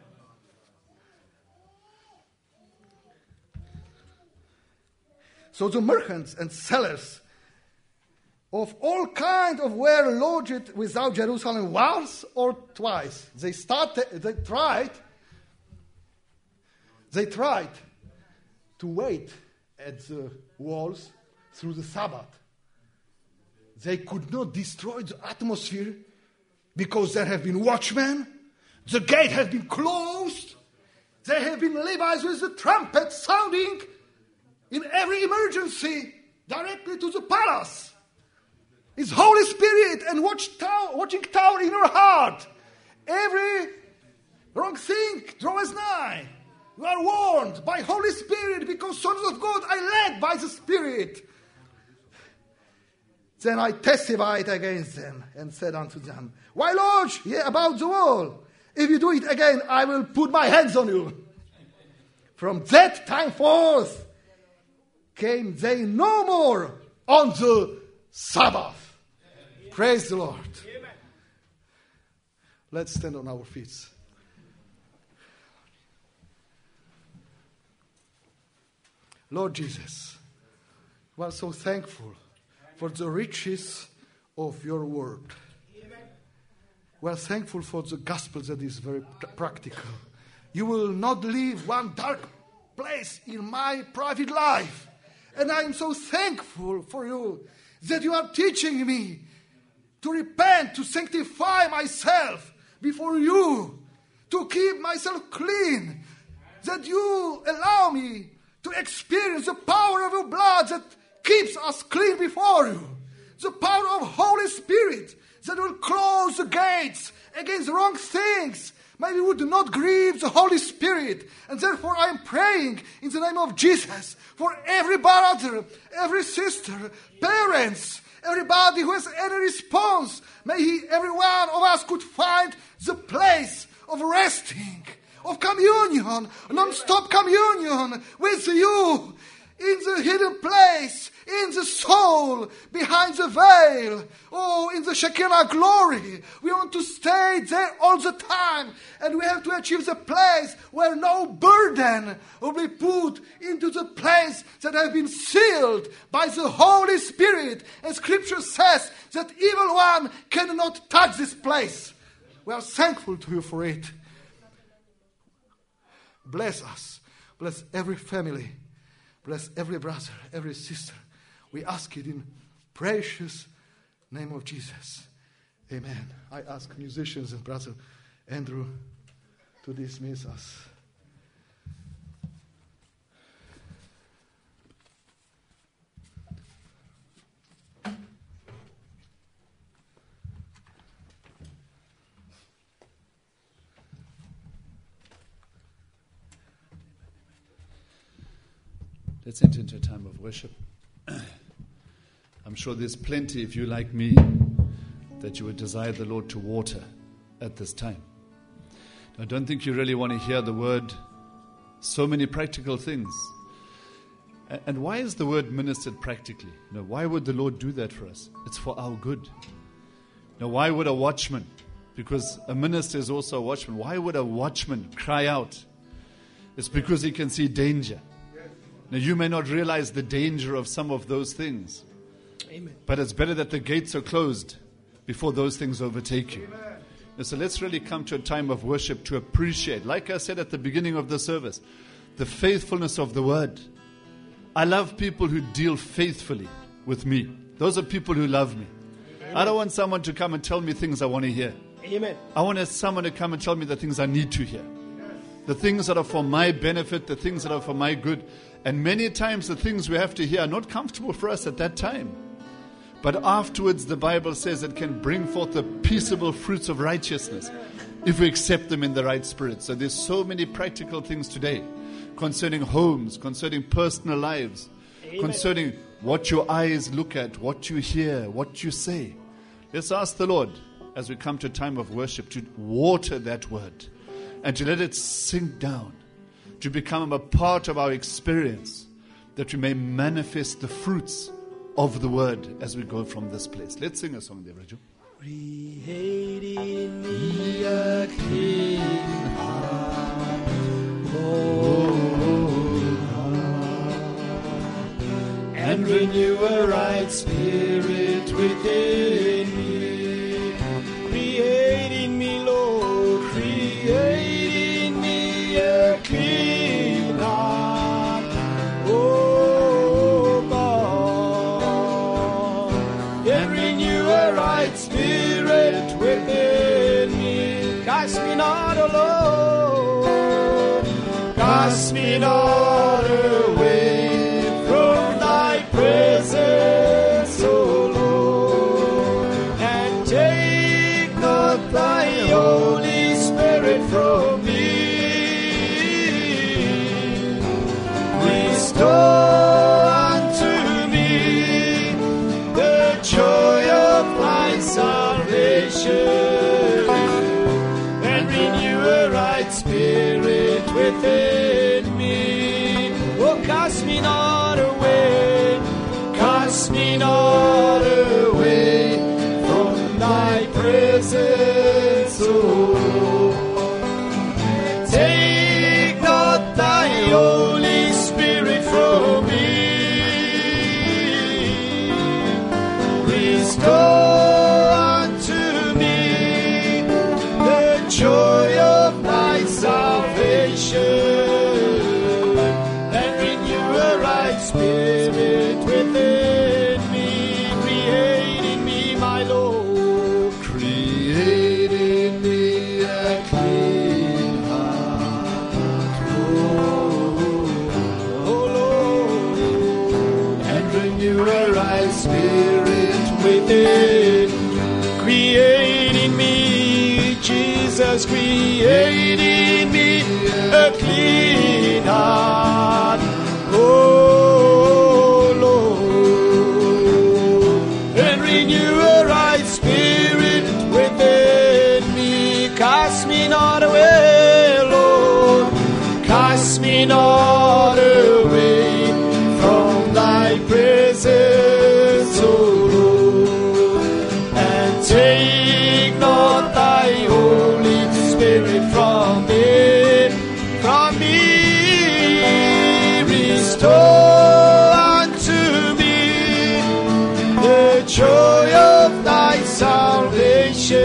So the merchants and sellers of all kinds of were lodged without Jerusalem once or twice. They tried to wait at the walls through the Sabbath. They could not destroy the atmosphere because there have been watchmen. The gate has been closed. There have been Levites with the trumpet sounding in every emergency directly to the palace. It's Holy Spirit and watching tower in your heart. Every wrong thing draws nigh. You are warned by Holy Spirit because sons of God are led by the Spirit. Then I testified against them and said unto them, why lodge ye about the wall? If you do it again, I will put my hands on you. From that time forth came they no more on the Sabbath. Amen. Praise the Lord. Amen. Let's stand on our feet. Lord Jesus, we are so thankful for the riches of your word. Amen. We are thankful for the gospel that is very practical. You will not leave one dark place in my private life. And I am so thankful for you that you are teaching me to repent, to sanctify myself before you, to keep myself clean, that you allow me to experience the power of your blood that keeps us clean before you. The power of Holy Spirit that will close the gates against wrong things. May we would not grieve the Holy Spirit. And therefore I am praying in the name of Jesus for every brother, every sister, parents, everybody who has any response. May every one of us could find the place of resting, of communion, non-stop communion with you in the hidden place, in the soul, behind the veil, in the Shekinah glory. We want to stay there all the time, and we have to achieve the place where no burden will be put into the place that have been sealed by the Holy Spirit. And Scripture says that evil one cannot touch this place. We are thankful to you for it. Bless us. Bless every family. Bless every brother, every sister. We ask it in precious name of Jesus. Amen. I ask musicians and Brother Andrew to dismiss us. Let's enter into a time of worship. I'm sure there's plenty, if you like me, that you would desire the Lord to water at this time. I don't think you really want to hear the word, so many practical things. And why is the word ministered practically? Why would the Lord do that for us? It's for our good. Why would a watchman, because a minister is also a watchman, why would a watchman cry out? It's because he can see danger. Now, you may not realize the danger of some of those things. Amen. But it's better that the gates are closed before those things overtake you. So let's really come to a time of worship to appreciate, like I said at the beginning of the service, the faithfulness of the word. I love people who deal faithfully with me. Those are people who love me. Amen. I don't want someone to come and tell me things I want to hear. Amen. I want someone to come and tell me the things I need to hear. The things that are for my benefit, the things that are for my good. And many times the things we have to hear are not comfortable for us at that time. But afterwards, the Bible says it can bring forth the peaceable fruits of righteousness if we accept them in the right spirit. So there's so many practical things today concerning homes, concerning personal lives, Amen. Concerning what your eyes look at, what you hear, what you say. Let's ask the Lord, as we come to a time of worship, to water that word and to let it sink down, to become a part of our experience, that we may manifest the fruits of the word as we go from this place. Let's sing a song there, Raju. Create in me a clean heart, and renew a right spirit within me. Create in me, Lord, create in me a clean heart, oh God, and renew a right spirit within me. Cast me not alone, cast me not away from thy presence, O Lord, and take not thy Holy Spirit from me. Restore unto me the joy of thy salvation, and renew a right spirit within me. Oh, cast me not away, cast me not away from thy presence, O Lord. Take not thy Holy Spirit from me. Restore unto me the joy of thy salvation, and renew a right spirit within me. Create in me, my Lord, Create in me a clean heart, oh Lord, and renew a right spirit within. Create in me, Jesus, create in me a clean heart, oh Lord, and renew a right spirit within me. Cast me not away, Lord, cast me not away from thy presence, O Lord, and take not thy Holy Spirit from me. Restore unto me the joy of thy salvation,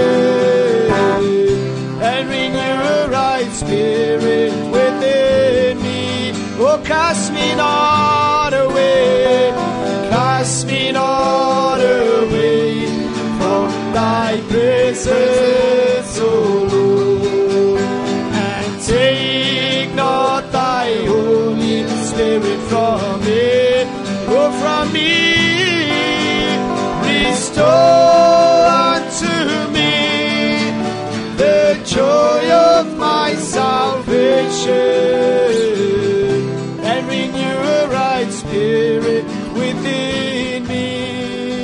and renew a right spirit within me. Oh, cast me not away, cast me not away from thy presence, O Lord, and take not thy Holy Spirit from me. Oh, from me. Restore unto me the joy of my salvation, and renew a right spirit within me.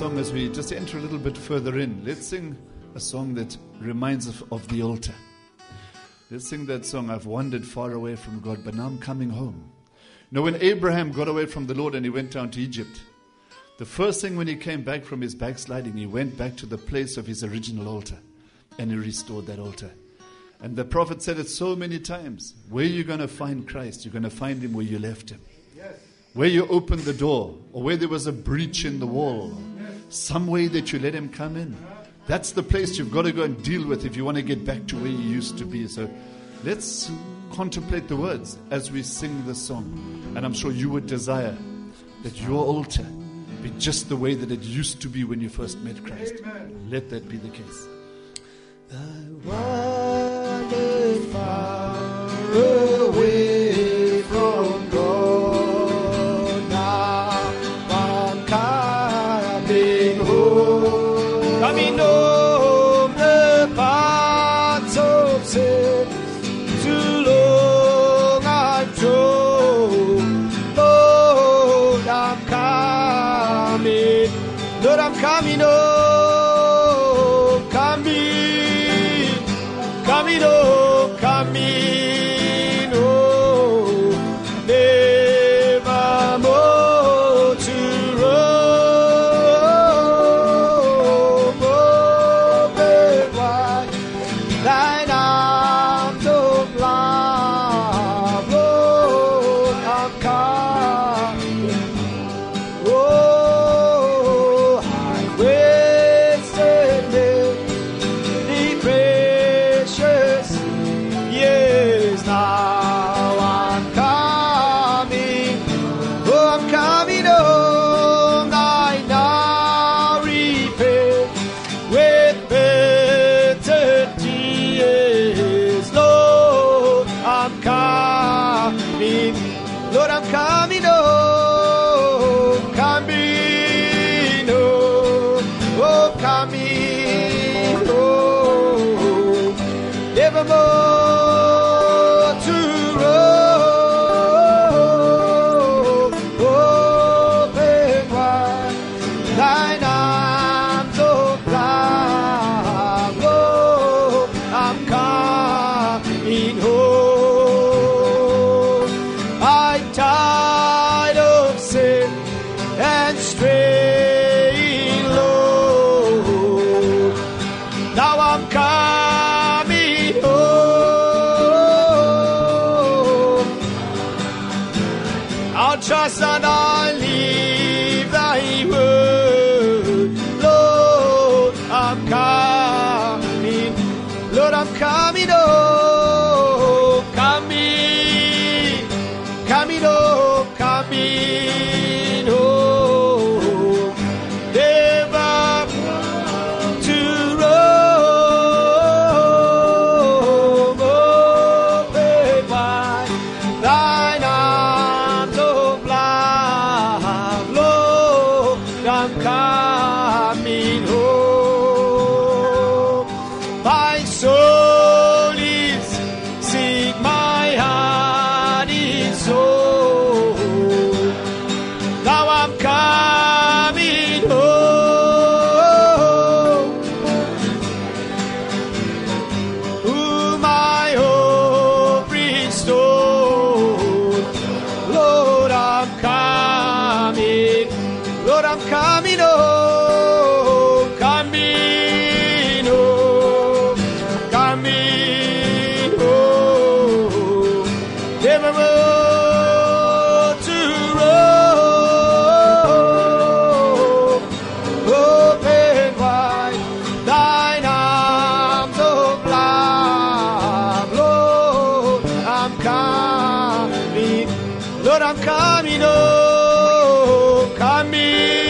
song as we just enter a little bit further in. Let's sing a song that reminds us of the altar. Let's sing that song, I've wandered far away from God, but now I'm coming home. You know, when Abraham got away from the Lord and he went down to Egypt, the first thing when he came back from his backsliding, he went back to the place of his original altar and he restored that altar. And the prophet said it so many times, where you're going to find Christ, you're going to find him where you left him. Yes. Where you opened the door, or where there was a breach in the wall, some way that you let him come in. That's the place you've got to go and deal with if you want to get back to where you used to be. So let's contemplate the words as we sing this song. And I'm sure you would desire that your altar be just the way that it used to be when you first met Christ. Amen. Let that be the case. I wandered far away from God. Now I'm coming home. Coming home, the paths of sin too long I've trod. Lord, I'm coming. Lord, I'm coming home. Coming home, coming home, never more to roam. Open wide thine arms of love, Lord, I'm coming. Oh, I wasted the precious years. Now I'm coming. Oh, I'm coming home. I now repay with bitter tears. Lord, I'm coming. Lord, I'm coming home. Coming home. Oh, coming home. Nevermore to roam. Open wide thine arms of love. Lord, I'm coming home. I'm tired of sin and straying low. Now I'm coming home. I'll trust and I'll leave thy word. Lord, I'm coming. Lord, I'm coming home. Coming home, coming home. Never to roam. Open wide thine arms of love, Lord, I'm coming home. My soul is sick, my heart is sore. Now I'm coming home. Ooh, my hope restored. Lord, I'm coming. Lord, I'm coming home. Coming home. Coming home. Nevermore to roam. Open wide thine arms of love. Lord, I'm coming. Lord, I'm coming home. Coming